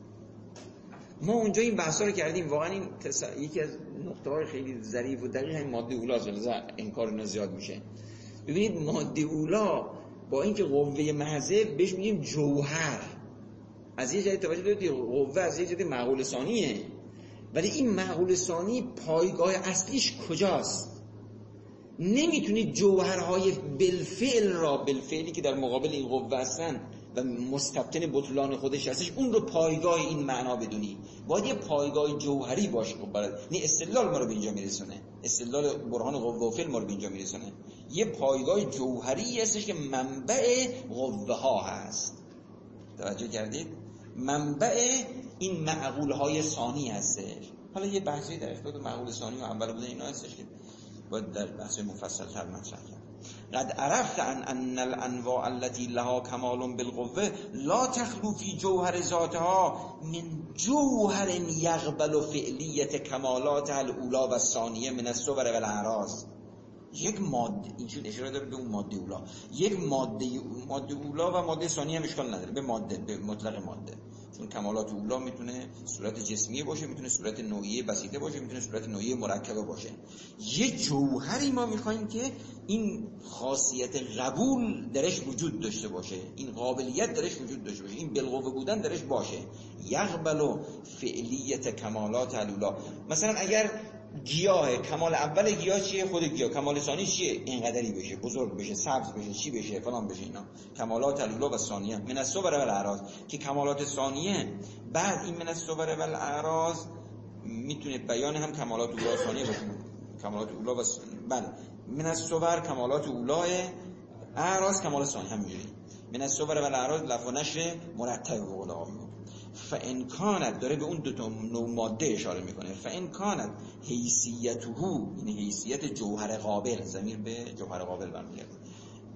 ما اونجا این بحثا رو کردیم. واقعا این یکی از نقطه‌های خیلی ظریف و دقیق این ماده اولاست، لذا انکار اینا زیاد میشه. ببینید ماده اولا با اینکه قوه محضه بهش میگیم جوهر، از یه جایی توجه دارید قوه از یه جایی معقول ثانیه، ولی این معقول ثانی پایگاه اصلیش کجاست؟ نمیتونید جوهرهای بالفعل را، بالفعلی که در مقابل این قوه هستن و مستبطن بطلان خودش هستش، اون رو پایگاه این معنا بدونی. باید یه پایگاه جوهری باشه. خب برای نه استدلال ما رو به اینجا میرسونه، استدلال برهان قوه و فعل ما رو به اینجا میرسونه. یه پایگاه جوهری هستش که منبع قوه ها هست. توجه کردید؟ منبع این معقول های ثانی هستش. حالا یه بحثی در ارتباط معقول ثانی و اول بودن اینا هستش که باید در بحث مفصل تر مطرح کرد. قد عرفت ان الانواع التي لها کمال بالقوه لا تخلو فی جوهر ذاتها من جوهر یقبل فعلیت کمالات الاولی و الثانیه من الصور و الاعراض. یک ماده، اینجور اشاره داره به اون ماده اولا، یک ماده اولا و ماده ثانیه هم اشکال نداره، به ماده، به مطلق ماده. چون کمالات اولا میتونه صورت جسمی باشه، میتونه صورت نوعی بسیطه باشه، میتونه صورت نوعی مرکبه باشه. یه جوهری ما میخوایم که این خاصیت قبول درش وجود داشته باشه، این قابلیت درش وجود داشته باشه، این بالقوه بودن درش باشه. یقبل فعلیت کمالات الاولی. مثلا اگر گیاه، کمال اول گیاه چیه؟ خود گیاه. کمال ثانی چیه؟ اینقدری بشه، بزرگ بشه، سبز بشه، چی بشه، فلان بشه. اینا کمالات الاولی و ثانیه من الصور و الاعراض، که کمالات ثانیه بعد این من الصور و الاعراض میتونه بیان هم کمالات اولی و ثانیه باشه. کمالات اولی و بله، من الصور کمالات اولی، اعراض کمال ثانی، همینجوری. من الصور و الاعراض لفظ و نشر مرتب به قول آقایون. فان کانت، داره به اون دو تا نوع ماده اشاره میکنه. فان کانت حیثیته، این حیثیت جوهر قابل، ضمیر به جوهر قابل برمیگرده.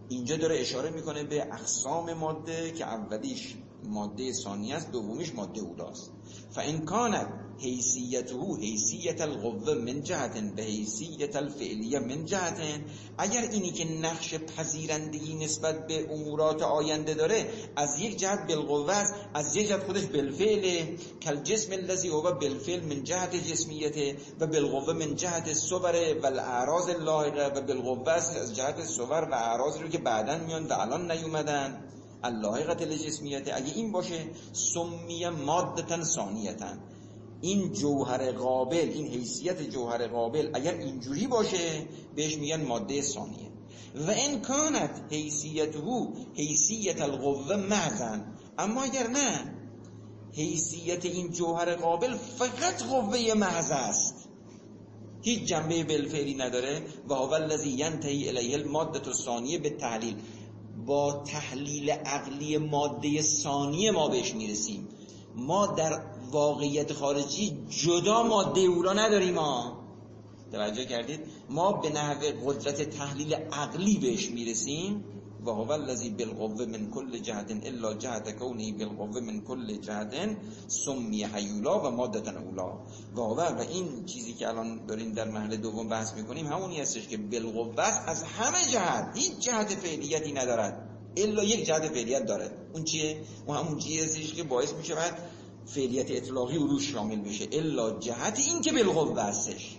اینجا داره اشاره میکنه به اقسام ماده که اولیش ماده ثانیه است، دومیش ماده اولاست. فإن كانت حیثیته حیثیت القوه من جهت به حیثیت الفعلیه من جهت، اگر اینی که نقش پذیرندگی نسبت به امورات آینده داره از یک جهت بالقوه است، از یک جهت خودش بالفعل، کالجسم الذی هو بالفعل من جهت جسمیته و بالقوه من جهت الصور و الاعراض اللاحقه، و بالقوه است از جهت صور و اعراض رو که بعداً میان و الان نیومدن اللاحقه الجسمیته. اگه این باشه سمیه مادة ثانیه، این جوهر قابل، این حیثیت جوهر قابل اگر اینجوری باشه بهش میگن ماده ثانیه. و ان کانت حیثیته حیثیت القوه محضاً، اما اگر نه حیثیت این جوهر قابل فقط قوه محض است، هیچ جنبه بالفعلی نداره، و هو الذی ینتهی الیه الماده الثانیه به تحلیل، با تحلیل عقلی ماده ثانیه ما بهش میرسیم. ما در واقعیت خارجی جدا ماده اولا نداریم. ما توجه کردید؟ ما به نحو قدرت تحلیل عقلی بهش میرسیم. و هو الذی بالقوه من کل جهت الا جهت کونه بالقوه من کل جهت سمی حیولا و ماده اولا. و این چیزی که الان داریم در مرحله دوم بحث میکنیم همونی هستش که بالقوه است، از همه جهت، هیچ جهت فعلیتی ندارد الا یک جهت فعلیت داره. اون چیه؟ اون همون چیزیه که باعث میشه بعد فعلیت اطلاقی او روش شامل بشه. الا جهت این که بالقوه استش،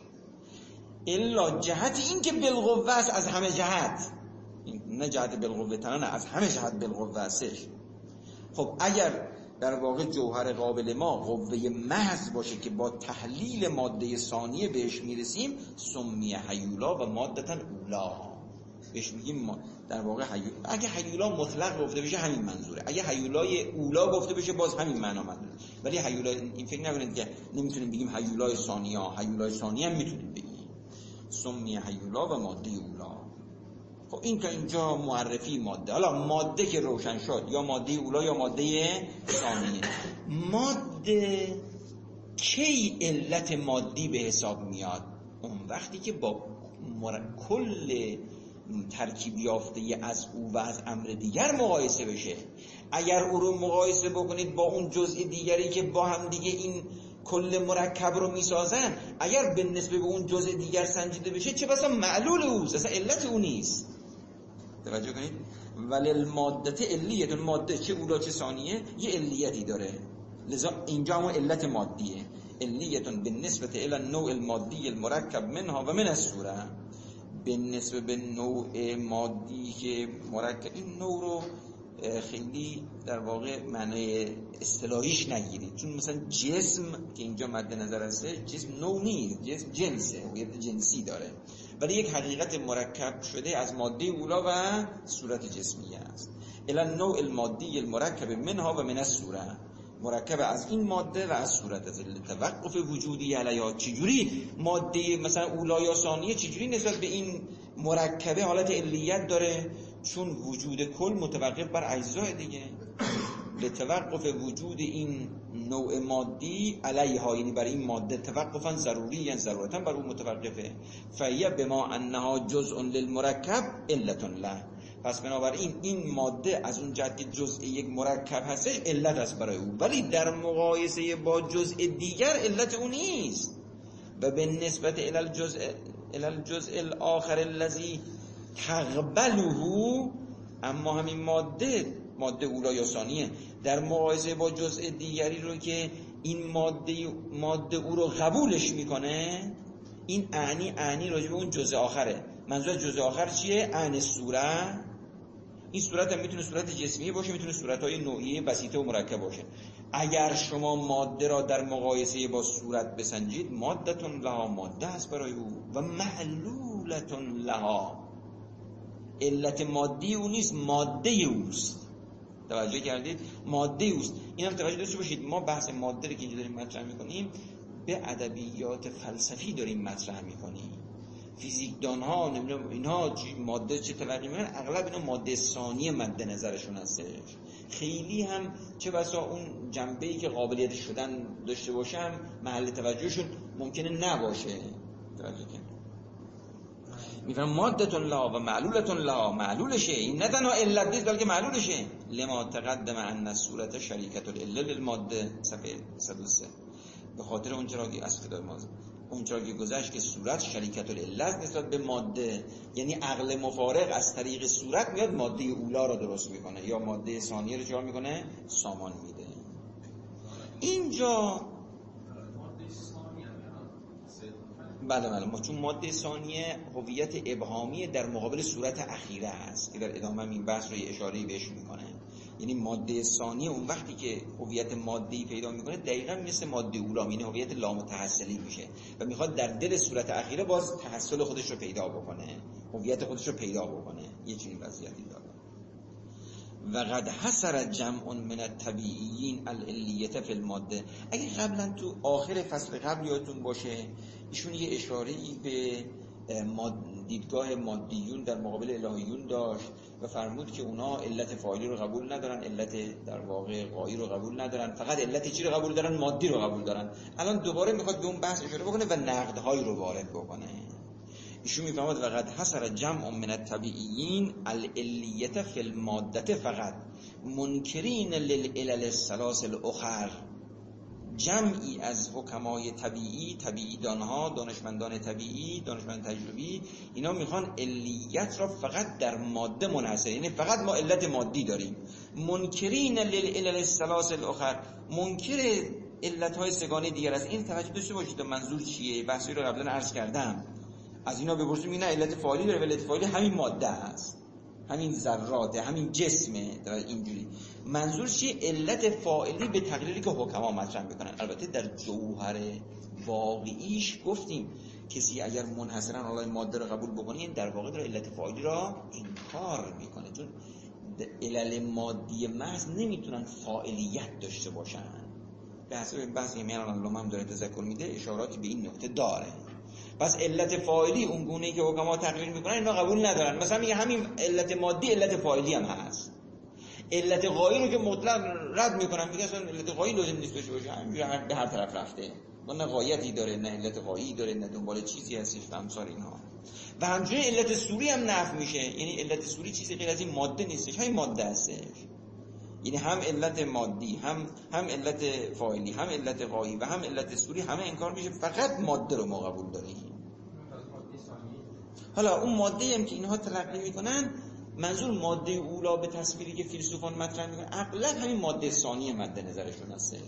الا جهت این که بالقوه است از همه جهت، نه جهت بالقوه تنها، نه از همه جهت بالقوه استش. خب اگر در واقع جوهر قابل ما قوه محض باشه که با تحلیل ماده ثانیه بهش میرسیم، سمی حیولا و ماده اولا بهش میگیم. ما در واقع اگه حیولا مطلق گفته بشه همین منظوره، اگه حیولای اولا گفته بشه باز همین معنا منظوره. ولی حیولا این فکر نکنید که نمیتونیم بگیم حیولای ثانیه، حیولای ثانیه هم میتونیم بگیم سمی حیولا و ماده اولا. خب این که اینجا معرفی ماده. حالا ماده که روشن شد، یا ماده اولا یا ماده ثانیه. ماده کی علت مادی به حساب میاد؟ اون وقتی که با کل ترکیب یافته از او و از امر دیگر مقایسه بشه. اگر او رو مقایسه بکنید با اون جزء دیگری که با هم دیگه این کل مرکب رو میسازن، اگر به نسبت به اون جزء دیگر سنجیده بشه چه بسا معلول اوست، اصلا علت او نیست. توجه کنید. ولی الماده علیه، ماده چه اولا چه ثانیه یه علیتی داره، لذا اینجا هم علت مادیه. علیتون به نسبت الی النوع المادی المرکب منها و من الصوره، به نسبت به نوع مادی که مرکب. این نوع رو خیلی در واقع معنی اصطلاحیش نگیرید، چون مثلا جسم که اینجا مد نظر هسته، جسم نوع نیست، جسم جنسه، هویت جنسی داره، ولی یک حقیقت مرکب شده از ماده اولا و صورت جسمیه است. الی النوع المادی المرکب منها و من الصوره، مرکب از این ماده و از صورت، از توقف وجودی علیها. چجوری ماده مثلا اولا یا ثانیه چجوری نسبت به این مرکبه حالت علیت داره؟ چون وجود کل متوقف بر اجزای دیگه. لتوقف وجود این نوع مادی علیها، یعنی برای این ماده توقفا ضروری، یعنی ضرورتا بر اون متوقفه. فیه بما انها جزء للمرکب علت له، پس بنابراین این ماده از اون جهت که جزء یک مرکب هستش علت است برای او، ولی در مقایسه با جزء دیگر علت او نیست. و به نسبت الی الجزء الاخر الذی تقبله، اما همین ماده اولا یا ثانیه در مقایسه با جزء دیگری رو که این ماده او رو قبولش میکنه، این اعنی راجع به اون جزء آخره. منظور جزء آخر چیه؟ اعنی صورت. این صورت هم میتونه صورت جسمیه باشه، میتونه صورت‌های نوعی بسیطه و مرکب باشه. اگر شما ماده را در مقایسه با صورت بسنجید، مادتون لها، ماده است برای او، و معلولتون لها، علت مادی او نیست، ماده اوست. توجه کردید؟ ماده اوست. این هم توجه داشته باشید، ما بحث ماده رو که اینجا داریم مطرح میکنیم به ادبیات فلسفی داریم مطرح میکنیم. فیزیکدان ها نمیدونم اینها ماده چه تلقی میکنن، اغلب اینا ماده ثانیه مد نظرشون هستش. خیلی هم چه بسا اون جنبه‌ای که قابلیت شدن داشته باشه هم محل توجهشون ممکنه نباشه. توجه کنید. میفرم مادتون لا و معلولتون لا، معلولشه، این نه تنها علت نیست بلکه معلولشه. لما تقدم ان صورت شریکت العله للماده، صفحه 103. به خاطر اون چرا که از خدای ما اون چرا که گذشت که صورت شریکت العله است نسبت به ماده، یعنی عقل مفارق از طریق صورت میاد ماده اولا رو درست میکنه یا ماده ثانیه رو چیکار میکنه؟ سامان میده. اینجا بله چون ماده ثانیه هویت ابهامی در مقابل صورت اخیره است که در ادامه این بحث رو اشاره‌ای بهش میکنه. یعنی ماده ثانیه اون وقتی که هویت ماده‌ای پیدا میکنه دقیقاً مثل ماده اولا، یعنی هویت لامتحصلی میشه و میخواد در دل صورت اخیره باز تحصل خودش رو پیدا بکنه، هویت خودش رو پیدا بکنه. یه چنین وضعیتی داره. و قد حصر جمع من الطبیعیین العلیه فی الماده. اگه قبلا تو آخر فصل قبل یادتون باشه ایشون یه اشاره‌ای به دیدگاه مادیون در مقابل الهیون داشت و فرمود که اونا علت فاعلی رو قبول ندارن، علت در واقع غایی رو قبول ندارن، فقط علت چی رو قبول دارن؟ مادی رو قبول دارن. الان دوباره میخواد به اون بحث اشاره بکنه و نقدهایی رو وارد بکنه. ایشون میفهمد و قد حصر جمع من الطبیعیین العلیه فی الماده فقط منکرین للعلل الثلاث الاخر. جمعی از حکمای طبیعی دانها، دانشمندان طبیعی، دانشمند تجربی، اینا میخوان علیت را فقط در ماده منحصر، یعنی فقط ما علت مادی داریم. منکرین للعلل الثلاث الاخر، منکر علتهای سگانه دیگر است. این توجه داشته باشید منظور چیه؟ بحثی رو قبلا عرض کردم. از اینا بپرسیم اینا علت فاعلی داره، علت فاعلی همین ماده است، همین ذرات، همین جسمه. در اینجوری منظور چیه؟ علت فاعلی به تقریری که حکما مطرح میکنن. البته در جوهر واقعیش گفتیم کسی اگر منحصرا علای ماده رو قبول بکنه این در واقع داره علت فاعلی را انکار میکنه، چون علل مادی محض نمیتونن فاعلیت داشته باشن. به حسب بحثی میان علامه هم داره تذکر میده، اشاراتی به این نکته داره. پس علت فاعلی اون گونه‌ای که حکما تقریر میکنن اینا قبول ندارن. مثلا میگه همین علت مادی علت فاعلی هم هست. علت غایی رو که مطلق رد میکنن، میگه اصلا علت غایی لازم نیست داشته باشه، همینجوری به هر طرف رفته، نه غایتی داره، نه علت غایی داره، نه دنبال چیزی هستش و امثال اینها. و همچنین علت صوری هم نفی میشه، یعنی علت صوری چیزی غیر از این ماده نیستش، همین ماده هستش. یعنی هم علت مادی، هم علت فاعلی، هم علت غایی و هم علت صوری همه انکار میشه، فقط ماده رو ما قبول داریم. حالا اون ماده هم که اینها تلقی میکنن، منظور ماده اولا به تصویری که فیلسوفان مطرح میکنن اغلب همین ماده ثانیه مد نظرشون هسته.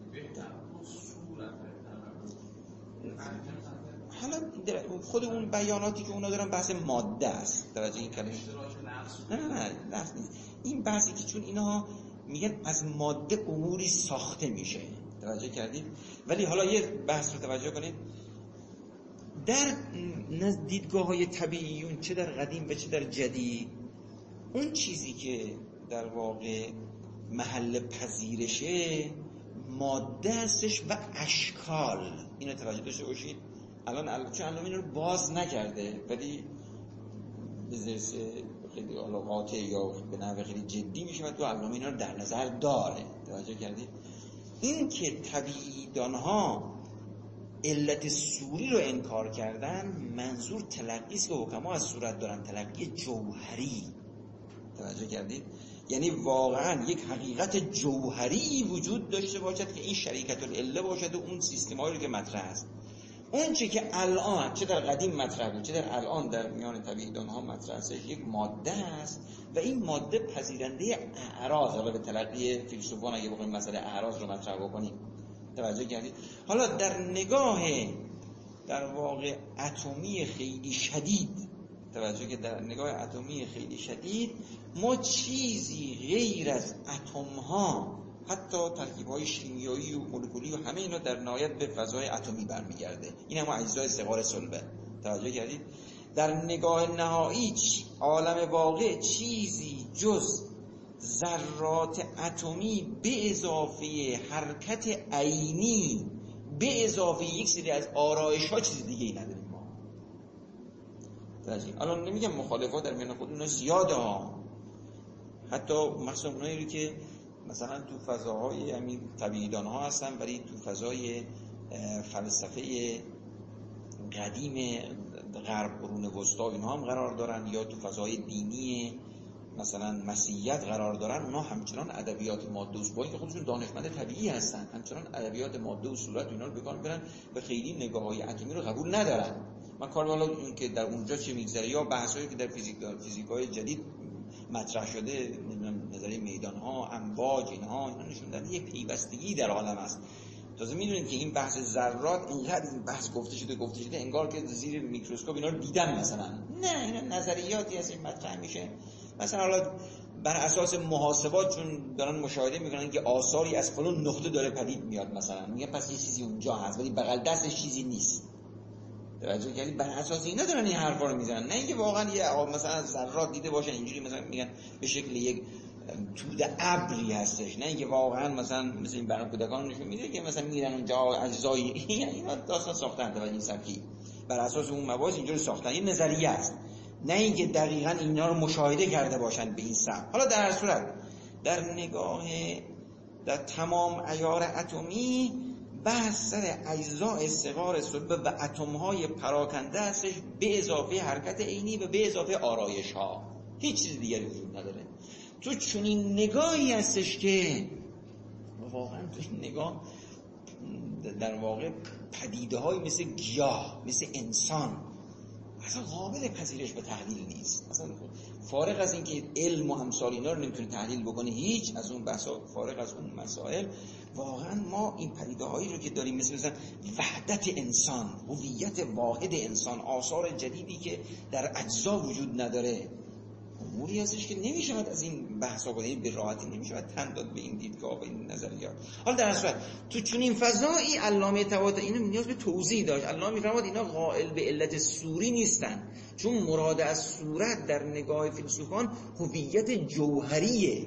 حالا خود اون بیاناتی که اونا دارن بحث ماده است، توجه این کلمه نه لفظ نیست. این بحثی که چون اینا میگن از ماده اموری ساخته میشه، توجه کردید؟ ولی حالا یه بحث رو توجه کنید، در دیدگاه‌های طبیعیون چه در قدیم و چه در جدید، اون چیزی که در واقع محل پذیرشه ماده هستش و اشکال. اینو توجه داشته باشید. الان چون علامه این رو باز نکرده ولی بزرس خیلی قاطع یا به نحو خیلی جدی میشه و تو علامه این رو در نظر داره. توجه کردید؟ این که طبیعی دانها علت صوری رو انکار کردن، منظور تلقی است که حکما از صورت دارن، تلقی جوهری. توجه کردید؟ یعنی واقعا یک حقیقت جوهری وجود داشته باشد که این شریکت العله باشد و اون سیستمایی رو که مطرح است. اون چه که الان چه در قدیم مطرح بود چه در الان در میان طبیعی دانها مطرح است یک ماده است و این ماده پذیرنده اعراض. حالا به تلقی فیلسوفان اگه بخوایم مسئله اعراض رو مطرح بکنیم، توجه کردید؟ حالا در نگاه در واقع اتمی خیلی شدید، توجه که در نگاه اتمی خیلی شدید ما چیزی غیر از اتم ها، حتی ترکیب‌های شیمیایی و مولکولی و همه اینا در نهایت به فضای اتمی برمیگرده. این هم اجزای صغار صلبه. توجه کردید؟ در نگاه نهایی عالم واقع چیزی جز ذرات اتمی به اضافه حرکت عینی به اضافه یک سری از آرایش‌ها چیز دیگه ای نداریم ما. الان نمیگم مخالفات در میان خود اونا زیاده ها، حتی مثلا اونایی که مثلا تو فضاهای همین طبیعی دانها هستن ولی تو فضای فلسفه قدیم غرب قرون وسطا اینها هم قرار دارن یا تو فضای دینی مثلا مسیحیت قرار دارن، اونا همچنان ادبیات ماده و صورت که خودشون دانشمند طبیعی هستن، همچنان ادبیات ماده و صورت اینا رو به کار میبرن و خیلی نگاه‌های اتمی رو قبول ندارن. من کار والا این که در اونجا چه میگذره یا بحثایی که در فیزیکای جدید مطرح شده، نظریه میدان‌ها، امواج، اینا نشون داده یه پیوستگی در عالم است. تازه میدونید که این بحث ذرات اینقدر این بحث گفته شده انگار که زیر میکروسکوپ اینا رو دیدن مثلا. نه، اینا نظریاتی هست مطرح میشه. مثلا حالا بر اساس محاسبات چون دارن مشاهده میکنن که آثاری از فلان نقطه داره پدید میاد، مثلا میگه پس یه چیزی اونجا هست ولی بغل دستش چیزی نیست. توجه کردید؟ بر اساس اینا دارن این حرفا رو میزنن، نه اینکه واقعا یه مثلا ذرات دیده باشن اینجوری مثلا میگن به شکل یک تود ابری هستش، نه اینکه واقعا مثلا مثل این برای کودکان نشون میده که مثلا میرن اونجا اجزای اینا داستان ساختن و این سبکی بر اساس اون مباحث اینجوری ساختن، یه نظریه است، نه اینکه دقیقاً اینا رو مشاهده کرده باشن به این سبک. حالا در هر صورت در نگاه در تمام عیار اتمی بحث سر اجزاء صغار سلبه و اتم‌های پراکنده هستش به اضافه حرکت عینی و به اضافه آرایش‌ها، هیچ چیز دیگری وجود نداره. تو چنین نگاهی هستش که واقعا تو این نگاه در واقع پدیده‌هایی مثل گیاه، مثل انسان اصلا قابل پذیرش به تحلیل نیست. اصلا فارغ از اینکه علم و امثال اینا رو نمیتونه تحلیل بکنه، هیچ از اون بحثا، فارغ از اون مسائل، واقعا ما این پدیده‌هایی رو که داریم مثلا وحدت انسان، هویت واحد انسان، آثار جدیدی که در اجزا وجود نداره، اموری هستش که نمیشود از این بحثا کنیم به راحتی، نمیشود تن داد به این دیدگاه و این نظریات. حالا در اصل تو چنین فضایی علامه طباطبایی اینو نیاز به توضیح داشت. علامه میفرماد اینا قائل به علت صوری نیستن، چون مراد از صورت در نگاه فیلسوفان هویت جوهریه.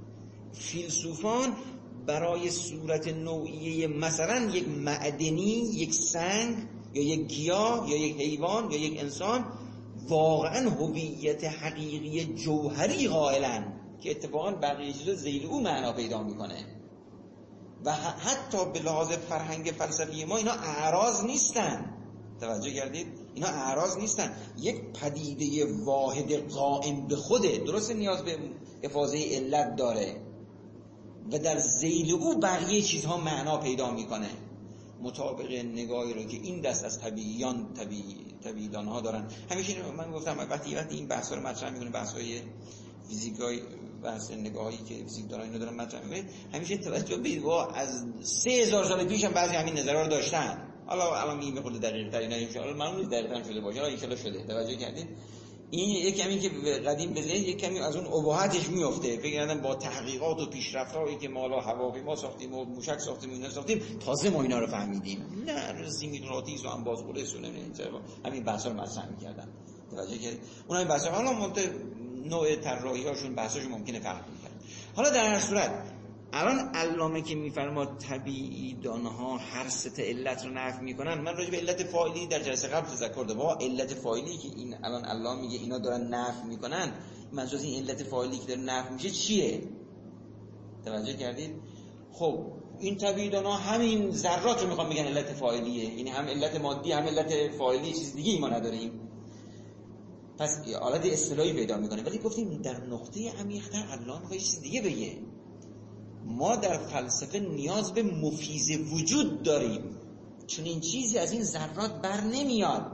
فیلسوفان برای صورت نوعیه مثلا یک معدنی، یک سنگ یا یک گیاه یا یک حیوان یا یک انسان واقعا هویت حقیقی جوهری قائلن که اتفاقا بقیه چیزا زیر او معنا پیدا میکنه و حتی به لحاظ فرهنگ فلسفی ما اینا اعراض نیستن. توجه کردید؟ اینا اعراض نیستن، یک پدیده واحد قائم به خوده، درسته نیاز به افاضه علت داره و در ذیل او بقیه چیزها معنا پیدا میکنه مطابق نگاهی رو که این دست از طبیعیان ها دارن. همیشه من گفتم وقتی این بحثا رو مطرح میکنه، بحث‌های فیزیکای بحث نگاهی که فیزیک دارن اینو دارن مطرح میکنه، همیشه توجه بدید از 3000 سال پیش هم بعضی همین نظرها رو داشتن. حالا الان میگم خود دقیق تری نه ان شاء الله معلوم نیست دقیقاً شده باشه، حالا ان شاء الله شده. توجه کردید؟ این یک کمی که قدیم به ذهن یک کمی از اون ابهاتش میفته، فکر کردن با تحقیقات و پیشرفت‌هایی که ما حالا هواپیما ساختیم و موشک ساختیم و اینا ساختیم تازه ما اینا رو فهمیدیم. نه، زیمیدراتیس و انبازقرس و همین بحثا رو مطرح می‌کردن. توجه کردید؟ اونها این بحثا حالا نوع طراحی‌هاشون بحثاشون ممکنه فرق کنه. حالا در هر صورت الان علامه که میفرماد طبیعی دانها هر سه علت رو نفی میکنن، من راجع به علت فاعلی در جلسه قبل تذکر دادم. علت فاعلی که این الان علامه میگه اینا دارن نفی میکنن، منظور این علت فاعلی که داره نفی میشه چیه؟ توجه کردید؟ خب این طبیعی دانها همین ذرات رو میخوان بگن علت فاعلیه، یعنی هم علت مادی هم علت فاعلی، چیز دیگه ما نداریم. پس حالت اصطلاحی پیدا میکنه. ولی گفتیم در نقطه عمیق‌تر علامه میخواد چیز دیگه بگه. ما در فلسفه نیاز به مفیز وجود داریم، چون این چیزی از این ذرات بر نمیاد.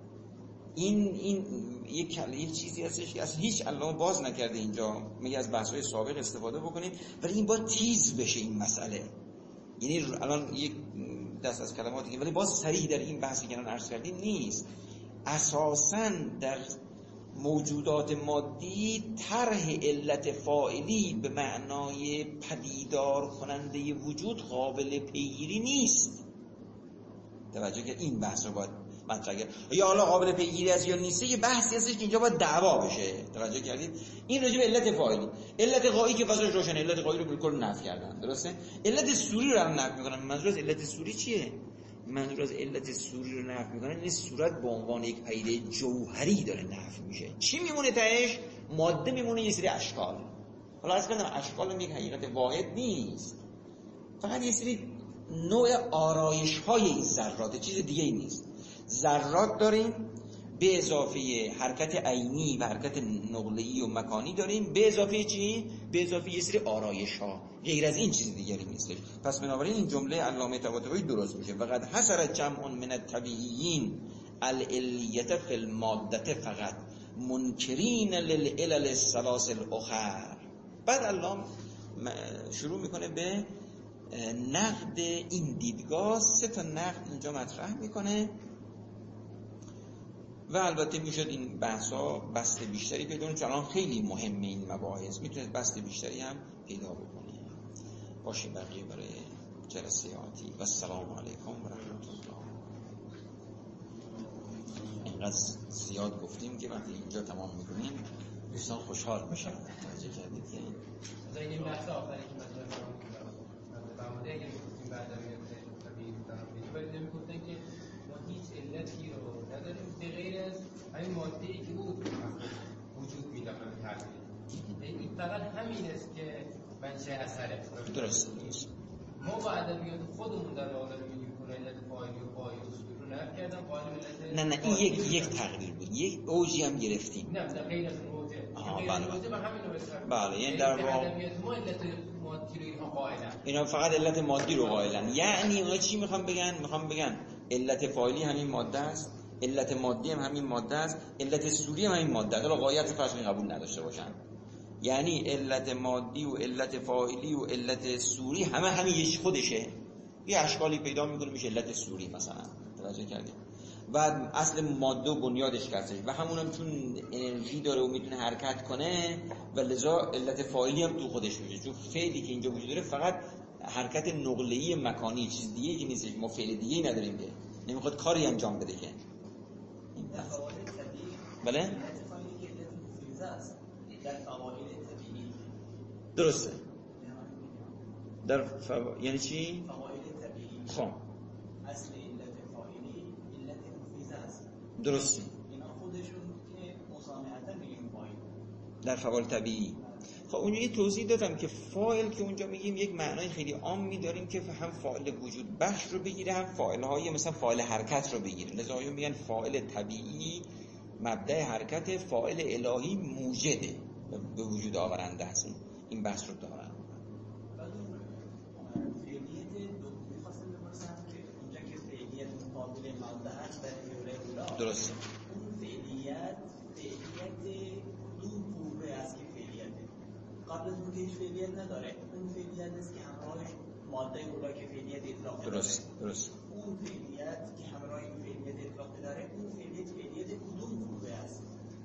این یک چیزی هستش که اصلا هیچ علامه باز نکرده اینجا، میگه از بحث‌های سابق استفاده بکنیم، ولی این باید تیز بشه این مسئله. یعنی الان یک دست از کلماتی که ولی باز صریح در این بحثی که الان عرض کردیم نیست. اساساً در موجودات مادی طرح علت فاعلی به معنای پدیدار کننده وجود قابل پیگیری نیست. توجه کرد؟ این بحث رو باید مطرح کرد. یا حالا قابل پیگیری از یا نیسته یه بحثی هستش که اینجا باید دعوا بشه. توجه کردید؟ این راجع به علت فاعلی، علت غایی که واسه روشن، علت غایی رو بالکل نفی کردن، درسته؟ علت صوری رو هم نفی میکنن. منظور از علت صوری چیه؟ منظور از علت صوری رو نفی میکنن این صورت به عنوان یک پدیده جوهری داره نفی میشه. چی میمونه تهش؟ ماده میمونه، یه سری اشکال. حالا از کردم اشکال هم یک حقیقت واحد نیست، فقط یه سری نوع آرایش های این ذرات، چیز دیگه ای نیست. ذرات داریم به اضافه حرکت عینی و حرکت نقله‌ای و مکانی داریم، به اضافه چی؟ به اضافه یه سری آرایش‌ها. غیر از این چیز دیگری نیستش. پس بنابراین این جمله علامه طباطبایی درست میشه. وقد حصر جمع من الطبیعیین العلیة فی المادة فقط منکرین للعلل الثلاث الاخر. بعد علامه شروع میکنه به نقد این دیدگاه. 3 تا نقد اینجا مطرح میکنه و البته میشد این بحثا بسط بیشتری پیدا کنه، چون الان خیلی مهمه این مباحث، میتونه بسط بیشتری هم پیدا بکنه. باشه بقیه برای جلسه آتی. و السلام علیکم و رحمت الله. اینقدر زیاد گفتیم که وقتی اینجا تمام میکنیم دوستان خوشحال میشن. توجه کردید که این بحث آخری که مثلا فرموده اگه میگفتیم بعد از طبیعی ولی نمیگفتن که ما هیچ علتی رو نداریم به غیر از همین ماده‌ای که بود وجود میده همین تغییر. این فقط همین است که منشأ اثره. درست. ما با ادبیات خودمون در واقع میگیم که علت فاعلی و فاعل اصول رو نفی کردن، قائل علت نه این یک تغییر بود، یک اوجی هم گرفتیم. نه غیر از اوجه. بله و همین رو بسازیم. بله یعنی در واقع ما علت مادی رو اینها قائلن. اینا فقط علت مادی رو قائلن. یعنی اونا چی میخوان بگن؟ علت فاعلی همین ماده است، علت مادی هم همین ماده است، علت سوری هم همین ماده است. حالا غایت فرض قبول نداشته باشن. یعنی علت مادی و علت فاعلی و علت سوری همین یه خودشه. یه اشکالی پیدا میکنه میشه علت سوری مثلا. توجه کردید؟ و اصل ماده و بنیادش کسش و همونم چون انرژی داره و میتونه حرکت کنه و لذا علت فاعلی هم تو خودش میشه. چون فعلی که اینجا وجود داره فقط حرکت نقله‌ای مکانی، چیز دیگه که نیستش. ما فعل دیگه‌ای نداریم که نمیخواد کاری انجام بده که. بله؟ درسته. یعنی چی؟ خب اصل علت فاعلی علت مفیزه است. درسته. اینا خودشون که مصانعتا میگیم فاعل در فعال طبیعی. خب اونجا یه توضیح دادم که فاعل که اونجا میگیم یک معنای خیلی عامی داریم که هم فاعل وجود بخش رو بگیره، هم فاعل‌های مثلا فاعل حرکت رو بگیره. لذا میگن فاعل طبیعی مبدأ حرکت، فاعل الهی موجده به وجود آورنده است. این بحث رو دارن. درسته. اون فعلیت کدوم قوه است که فعلیته؟ قبل از اون که هیچ فعلیت نداره. اون فعلیت است که همراهش ماده اولا که فعلیت اطلاق داره. درست. اون فعلیت که همراه این فعلیت اطلاق داره، اون فعلیت کدوم قوه است؟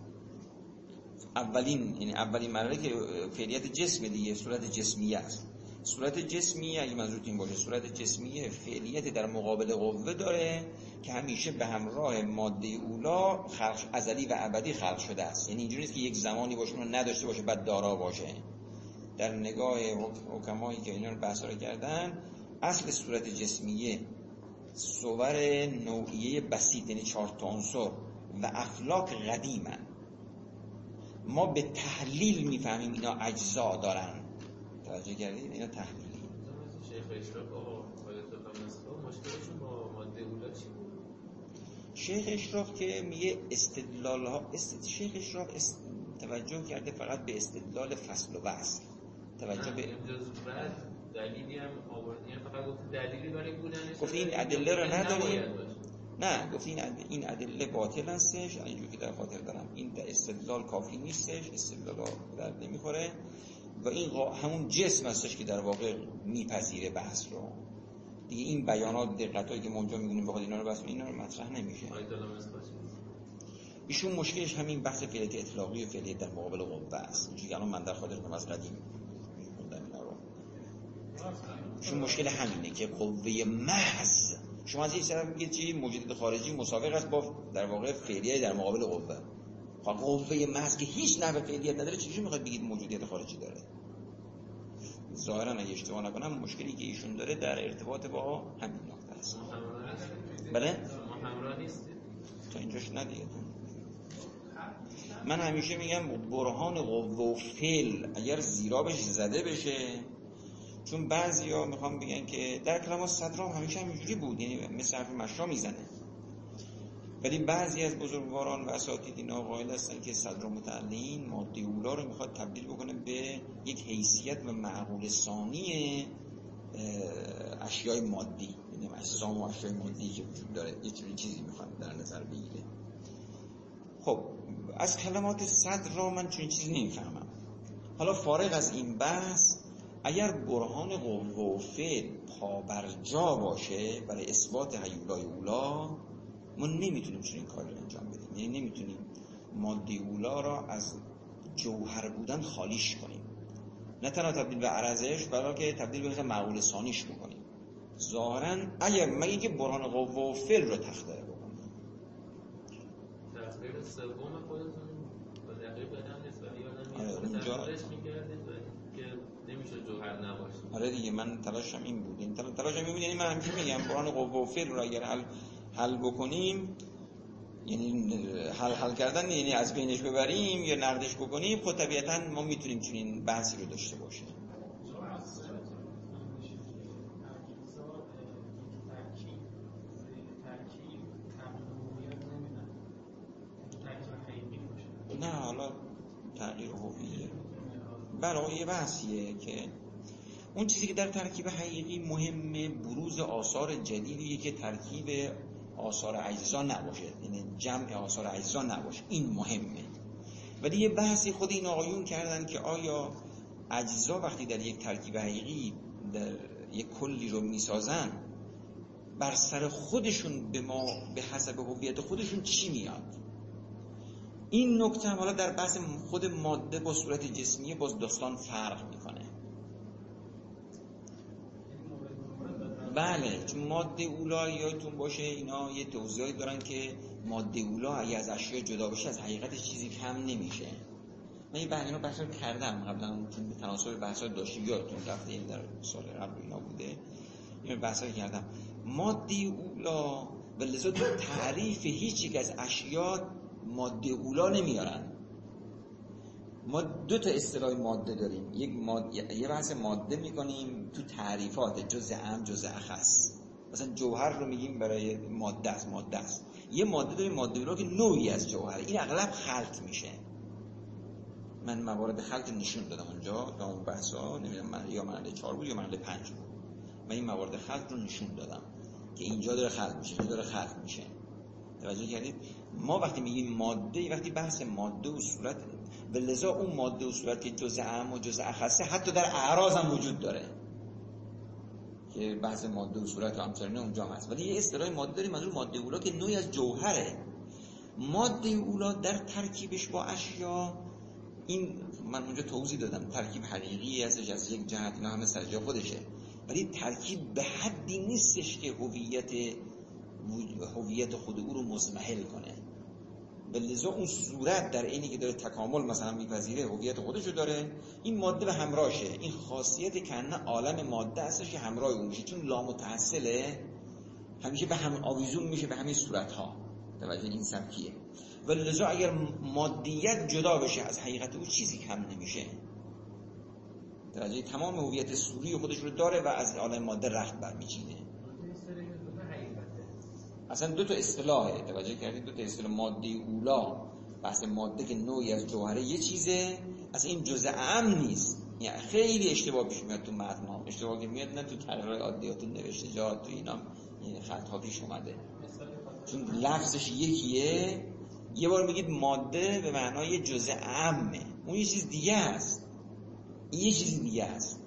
اولین مرحله که فعلیت جسم دیگه صورت جسمیه است. صورت جسمیه اگه منظورت این باشه، صورت جسمیه فعلیت در مقابل قوه داره که همیشه به همراه ماده اولا خلق ازلی و ابدی خلق شده است. یعنی اینجوری نیست که یک زمانی باشه اون نداشته باشه بعد دارا باشه. در نگاه حکمایی که اینا رو بحث کردن، اصل صورت جسمیه صور نوعیه بسیط، یعنی 4 تا عنصر و افلاک قدیمن. ما به تحلیل میفهمیم اینا اجزا دارن. توجه کردید؟ اینا تحلیلی. شیخ اشراق آقا مشکلشون با ماده اولا چی بود؟ شیخ اشراق که میگه استدلال ها شیخ اشراق توجه کرده فقط به استدلال فصل و وصل. توجه به بعد دلیلی هم آوردین، فقط گفت دلیلی برای بودنش. گفت این ادله رو نداریم. نه گفت این ادله باطل هستش. اینجوری که در خاطر دارم این استدلال کافی نیستش، استدلال در نمیخوره و این همون جسم هستش که در واقع میپذیره بحث رو دیگه. این بیانات دقتایی که ما اونجا میگونیم بخواد اینا رو بحث اینا رو مطرح نمیشه. ایشون مشکلش همین بحث فعلیت اطلاقی و فعلیت در مقابل قوه است. اینجوری الان من در خاطرم از قدیم میخوندم اینا رو. ایشون مشکل همینه که قوه محض، شما از این طرف میگید چی؟ موجودات خارجی مسابقه است با در واقع فعلیت در مقابل قوه. خب قوه محض که هیچ نحوه فعلیت نداره چجوری میخواد بگید موجودیت خارجی داره؟ ظاهرا اگه اشتباه نکنم مشکلی که ایشون داره در ارتباط با همین نقطه است. بله؟ ما همراه نیستیم. تا اینجاش ندیگه. من همیشه میگم برهان قوه و فعل اگر زیرابش زده بشه، چون بعضیا میخوام بگن که در کلمات صدرام همیشه همینجوری بود، یعنی مثل حرف مشرا میزنه. ولی بعضی از بزرگواران و اساتید اینا قائل هستن که صدر متعلین ماده اولا رو میخواد تبدیل بکنه به یک حیثیت و معقول ثانی اشیای مادی، یعنی اجسام و اشیای مادی که وجود داره یه چیزی میخواد در نظر بگیره. خب از کلمات صدر را من چون چیزی نمیفهمم. حالا فارغ از این بحث، اگر برهان قوه و فعل پابرجا باشه برای اثبات هیولای اولا، ما نمیتونیم چنین کاری رو انجام بدیم. یعنی نمیتونیم ماده اولا را از جوهر بودن خالیش کنیم، نه تنها تبدیل به عرضش بلکه تبدیل به معقول ثانیش بکنیم. ظاهرا اگر مگه که برهان قوه و فعل رو تخته بکنیم. تقریر سوم خودتون با دقیق بدم نسبت یادم اونجا که نمیشه جوهر نباشه. آره دیگه، من تلاشم این بود. این تلاشم این بود، یعنی من همیشه میگم برهان قوه و فعل رو اگر حل بکنیم، یعنی حل کردن یعنی از بینش ببریم یا نقدش بکنیم، خب طبیعتاً ما میتونیم چنین بحثی رو داشته باشیم. نه حالا تغییر هویت برای یه بحثیه که اون چیزی که در ترکیب حقیقی مهمه بروز آثار جدیدیه که ترکیب آثار اجزا نباشه، یعنی جمع آثار اجزا نباشه، این مهمه. ولی یه بحثی خود این آقایون کردن که آیا اجزا وقتی در یک ترکیب حقیقی در یک کلی رو میسازن، بر سر خودشون به حسب هویت خودشون چی میاد؟ این نکته هم حالا در بحث خود ماده با صورت جسمیه باز داستان فرق میکنه. بله، چون ماده اولا یادتون باشه اینا یه توضیحی دارن که ماده اولا اگه از اشیا جدا بشه از حقیقتش چیزی کم نمیشه. من این بحثا رو کردم قبلا، چون به تناسب بحثا داشتیم، یادتون رفته این در سال قبل اینا بوده، این بحثا رو کردم. ماده اولا به لذا تو تعریف هیچ یک از اشیا ماده اولا نمیارن. ما دو تا اصطلاح ماده داریم، یه بحث ماده میکنیم تو تعریفات جزء عام جزء اخص. مثلا جوهر رو میگیم برای ماده است. یه ماده داریم ماده اولا که نوعی از جوهره، این اغلب خلط میشه. من موارد خلط نشون دادم اونجا در اون بحثا، نمیدونم یا مرحله 4 بود یا مرحله 5 بود. من این موارد خلط رو نشون دادم که اینجا داره خلط میشه، اینجا داره خلط میشه. توجه کردید؟ ما وقتی میگیم ماده، وقتی بحث ماده و صورت، به لذا اون ماده و صورت که جزء عام و جزء اخصه حتی در اعراض هم وجود داره که بحث ماده و صورت و امثال اونجا هست. ولی یه اصطلاح ماده داریم، منظور ماده اولا که نوعی از جوهره. ماده اولا در ترکیبش با اشیا، این من اونجا توضیح دادم، ترکیب حقیقی هستش از یک جهت، اینا همه سر جا خودشه، ولی ترکیب به حدی نیستش که هویت خود او رو مضمحل کنه. به لذا اون صورت در اینی که داره تکامل مثلا میپذیره هویت خودشو داره، این ماده به همراهشه. این خاصیت کنه عالم ماده هستش که همراه اون میشه، چون لامتصله همیشه به هم آویزون میشه به همین صورت ها. توجه این سبکیه. و لذا اگر مادیت جدا بشه از حقیقت او چیزی کم نمیشه. توجه تمام هویت صوری خودش رو داره و از عالم ماده رخت برمیچینه. اصلا دو تا اصطلاحه، توجه کردید؟ دو تا اصطلاح. ماده اولا بحث ماده که نوعی از جوهره یه چیزه، اصلا این جزء عام نیست. یعنی خیلی اشتباه پیش میاد تو متن ها، اشتباه که میاد نه تو تحریرهای عادیاتون نوشته جا تو اینا این خط ها پیش اومده، چون لفظش یکیه. یه بار میگید ماده به معنای جزء عامه، اون یه چیز دیگه است، این یه چیز دیگه است.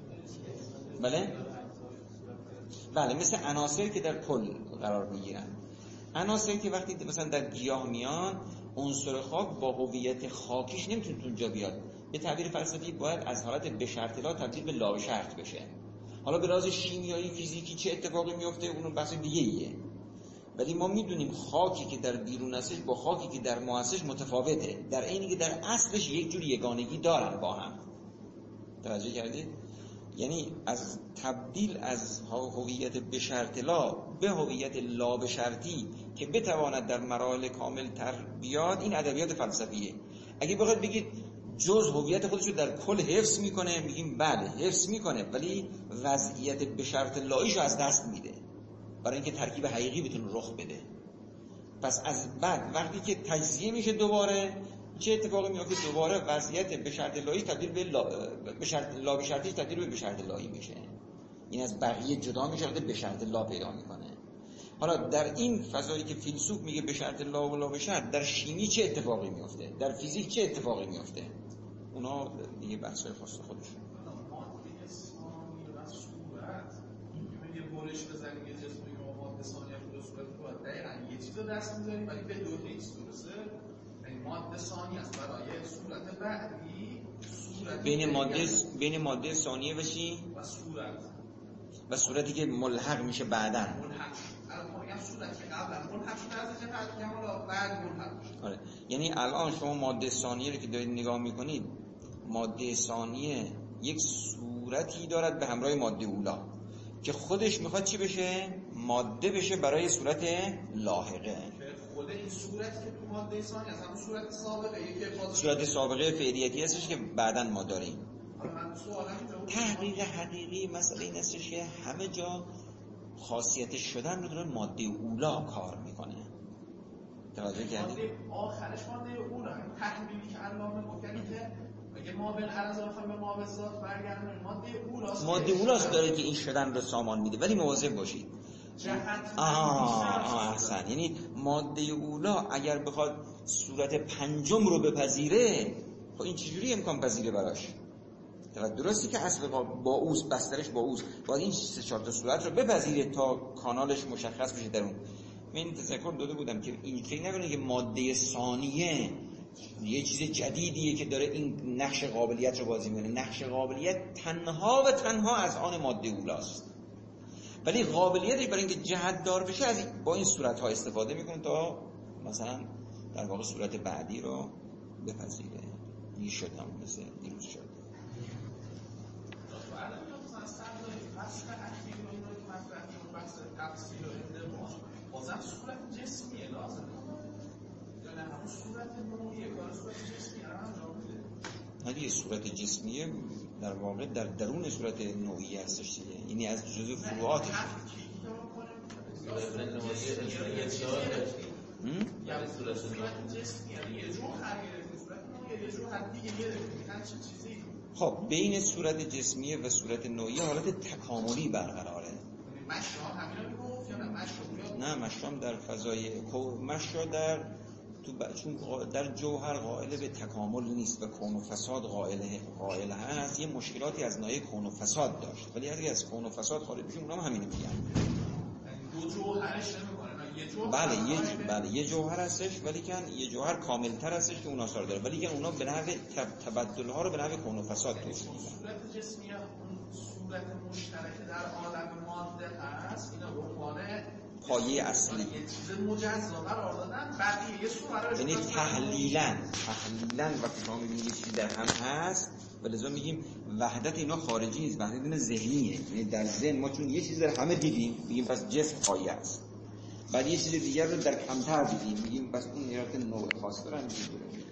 بله مثل عناصری که در کل قرار میگیرن. عناصری که وقتی مثلا در گیاه میان، عنصر خاک با هویت خاکیش نمیتونه تو اونجا بیاد. به تعبیر فلسفی باید از حالت به شرط لا تبدیل به لا به شرط بشه. حالا به لحاظ شیمیایی فیزیکی چه اتفاقی میفته اون بحث دیگه ایه. ولی ما میدونیم خاکی که در بیرون هستش با خاکی که در ما هستش متفاوته، در اینی که در اصلش یک جور یگانگی دارن با هم. توجه کردید؟ یعنی از تبدیل از هویت به شرط لا به هویت لا به شرطی که بتواند در مراحل کامل تر بیاد، این ادبیات فلسفیه. اگه بخواد بگید جز هویت خودش رو در کل حفظ میکنه، میگیم بله حفظ میکنه، ولی وضعیت به شرط لاییش رو از دست میده برای اینکه ترکیب حقیقی بتونه رخ بده. پس از بعد وقتی که تجزیه میشه دوباره چه اتفاقی میفته؟ دوباره وضعیت به شرط لایی تبدیل به شرط لا به شرطی تبدیل به شرط لایی میشه. این از بقیه جدا میشه به شرط لا پیدا میکنه. حالا در این فضایی که فیلسوف میگه به شرط لا و لا به شرط، در شیمی چه اتفاقی میفته؟ در فیزیک چه اتفاقی میفته؟ اونا دیگه بحث‌های خاص خودشون. ماده ثانی و صورت یه برش بزنیم یه جسم بگیم ماده ثانی و صورت رو دقیقاً یه چیز رو دست می‌ذاریم ولی به دو نیست، درسته؟ یعنی ماده ثانی است برای صورت بعدی، صورت بین ماده ثانیه و چی؟ و صورتی که ملحق میشه بعداً. ملحق. الان میگم صورتی که قبلا ملحق شده از جهت که حالا بعد ملحق میشه. آره. یعنی الان شما ماده ثانیه رو که دارید نگاه میکنید، ماده ثانیه یک صورتی دارد به همراه ماده اولا که خودش میخواد چی بشه؟ ماده بشه برای صورت لاحقه. خود این صورت که تو ماده ثانیه از همون صورت سابقه یکی صورت سابقه فعلیتی هستش که بعداً ما داریم. تحقیق حقیقی مسئله این هستش که همه جا خاصیت شدن رو داره ماده اولا کار میکنه. توجه کردید؟ آخرش ماده اولا تحلیلی که علامه گفتن که اگه ما بالعرض بخوایم به ما به ذات برگردیم ماده اولاست داره که این شدن رو سامان میده. ولی مواظب باشید جهت احسن. یعنی ماده اولا اگر بخواد صورت پنجم رو بپذیره، خب این چجوری امکان پذیره براش؟ درستی که اصل با اوست، بسترش با اوست، باید این 3-4 تا صورت رو بپذیره تا کانالش مشخص بشه در اون. من تذکر داده بودم که این فکر نکنه که ماده ثانیه یه چیز جدیدیه که داره این نقش قابلیت رو بازی میکنه. نقش قابلیت تنها و تنها از آن ماده اولاست، ولی قابلیتش برای اینکه جهت دار بشه از با این صورت ها استفاده میکنه تا مثلا در واقع صورت بعدی رو بپذیره. این شد هم مثل دیروز شد. بازم صورت جسمیه لازم یا نه همون صورت نوعیه کار صورت جسمیه رو انجام میده. نه دیگه صورت جسمیه در واقع در درون صورت نوعیه هستش دیگه، یعنی از جزء فروعاتش. صورت نوعیه یعنی صورت جسمیه یه جوهر صورت نوعیه یه جوهر دیگه چیزی. خب بین صورت جسمیه و صورت نوعیه حالت تکاملی برقراره. مشام همینا میگفت یا نه مشام؟ نه مشام در فضای مشا چون در جوهر قائل به تکامل نیست و کون و فساد قائل هست. یه مشکلاتی از ناحیه کون و فساد داشت، ولی اگه از کون و فساد خارج بشیم اونها هم همینو میگن. دو جوهرش نمیکنه، یه جوهر بله یه جوهر هستش، ولی کن یه جوهر کاملتر هستش که اون آثار داره، ولی کن اونا به نحو تبدل ها رو به نحو کون و فساد توصیف میکنن. صورت جسمیه اون صورت مشترک در عالم ماده هست، اینا به عنوان پایه اصلی یه چیز مجزا قرار دادن. بقیه صورت یعنی تحلیلاً وقتی شما می‌بینید چیزی در هم هست، ولذا میگیم وحدت اینا خارجی نیست، وحدت اینا ذهنیه. یعنی در ذهن ما چون یه چیز در همه دیدیم میگیم پس جسم پایه است، بعد یه چیز دیگر رو در کمتر دیدیم میگیم پس اون یه نوع خاص داره.